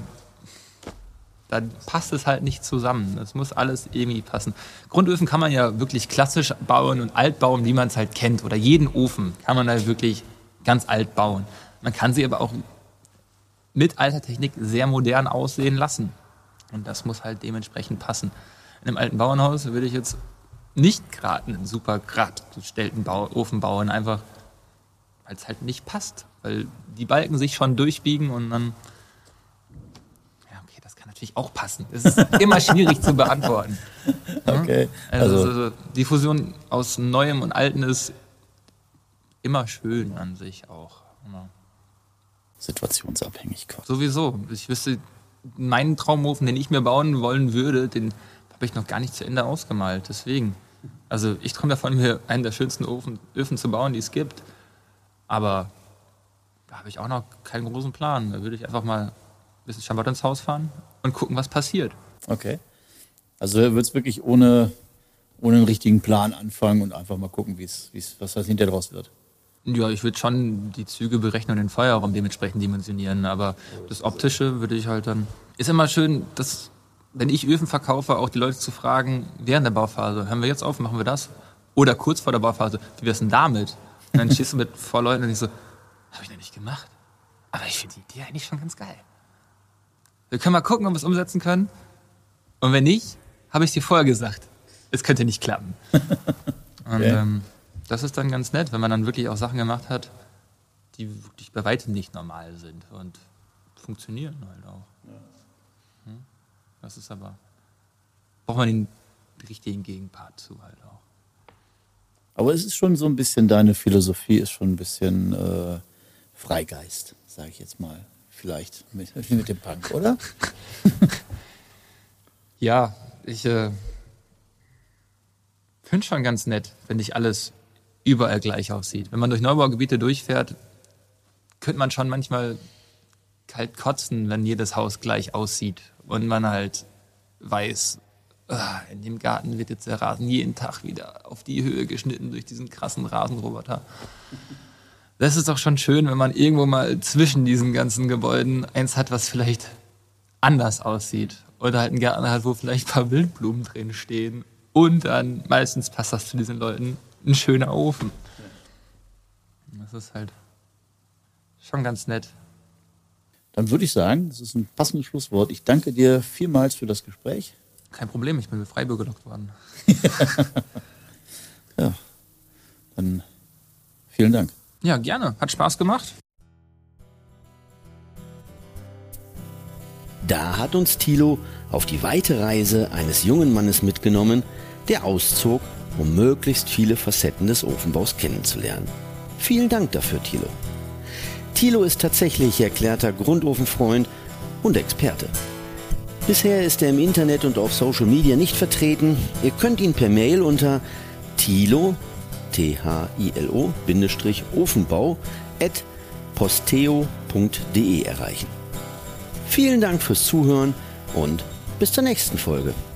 dann passt es halt nicht zusammen. Es muss alles irgendwie passen. Grundöfen kann man ja wirklich klassisch bauen und alt bauen, wie man es halt kennt. Oder jeden Ofen kann man halt wirklich ganz alt bauen. Man kann sie aber auch mit alter Technik sehr modern aussehen lassen. Und das muss halt dementsprechend passen. In einem alten Bauernhaus würde ich jetzt nicht gerade einen super grad gestellten Ofen bauen, einfach weil es halt nicht passt. Weil die Balken sich schon durchbiegen und dann, ja okay, das kann natürlich auch passen. Es ist immer schwierig zu beantworten. Okay. Also die Fusion aus Neuem und Alten ist immer schön an sich auch. Ja. Situationsabhängig quasi. Sowieso. Ich wüsste, meinen Traumofen, den ich mir bauen wollen würde, den habe ich noch gar nicht zu Ende ausgemalt. Deswegen. Also ich träume davon, mir einen der schönsten Öfen zu bauen, die es gibt. Aber da habe ich auch noch keinen großen Plan. Da würde ich einfach mal ein bisschen Schabbat ins Haus fahren und gucken, was passiert. Okay. Also du würdest wirklich ohne einen richtigen Plan anfangen und einfach mal gucken, was hinterher draus wird. Ja, ich würde schon die Züge berechnen und den Feuerraum dementsprechend dimensionieren, aber das Optische würde ich halt dann... Ist immer schön, dass, wenn ich Öfen verkaufe, auch die Leute zu fragen, während der Bauphase, hören wir jetzt auf, machen wir das? Oder kurz vor der Bauphase, wie wär's denn damit? Und dann stehst du vor Leuten und ich so, habe ich noch nicht gemacht. Aber ich finde die Idee eigentlich schon ganz geil. Wir können mal gucken, ob wir es umsetzen können. Und wenn nicht, habe ich dir vorher gesagt, es könnte nicht klappen. Und Okay. Das ist dann ganz nett, wenn man dann wirklich auch Sachen gemacht hat, die wirklich bei weitem nicht normal sind und funktionieren halt auch. Ja. Das ist aber, braucht man den richtigen Gegenpart zu halt auch. Aber es ist schon so ein bisschen, deine Philosophie ist schon ein bisschen Freigeist, sage ich jetzt mal. Vielleicht mit dem Punk, oder? Ja, ich finde schon ganz nett, wenn nicht alles überall gleich aussieht. Wenn man durch Neubaugebiete durchfährt, könnte man schon manchmal kalt kotzen, wenn jedes Haus gleich aussieht und man halt weiß, in dem Garten wird jetzt der Rasen jeden Tag wieder auf die Höhe geschnitten durch diesen krassen Rasenroboter. Das ist doch schon schön, wenn man irgendwo mal zwischen diesen ganzen Gebäuden eins hat, was vielleicht anders aussieht. Oder halt einen Garten hat, wo vielleicht ein paar Wildblumen drin stehen. Und dann, meistens passt das zu diesen Leuten, ein schöner Ofen. Das ist halt schon ganz nett. Dann würde ich sagen, das ist ein passendes Schlusswort. Ich danke dir vielmals für das Gespräch. Kein Problem, ich bin mit Freiburg gelockt worden. Ja, dann vielen Dank. Ja, gerne. Hat Spaß gemacht. Da hat uns Thilo auf die weite Reise eines jungen Mannes mitgenommen, der auszog, um möglichst viele Facetten des Ofenbaus kennenzulernen. Vielen Dank dafür, Thilo. Thilo ist tatsächlich erklärter Grundofenfreund und Experte. Bisher ist er im Internet und auf Social Media nicht vertreten. Ihr könnt ihn per Mail unter Thilo, Thilo-Ofenbau @posteo.de erreichen. Vielen Dank fürs Zuhören und bis zur nächsten Folge.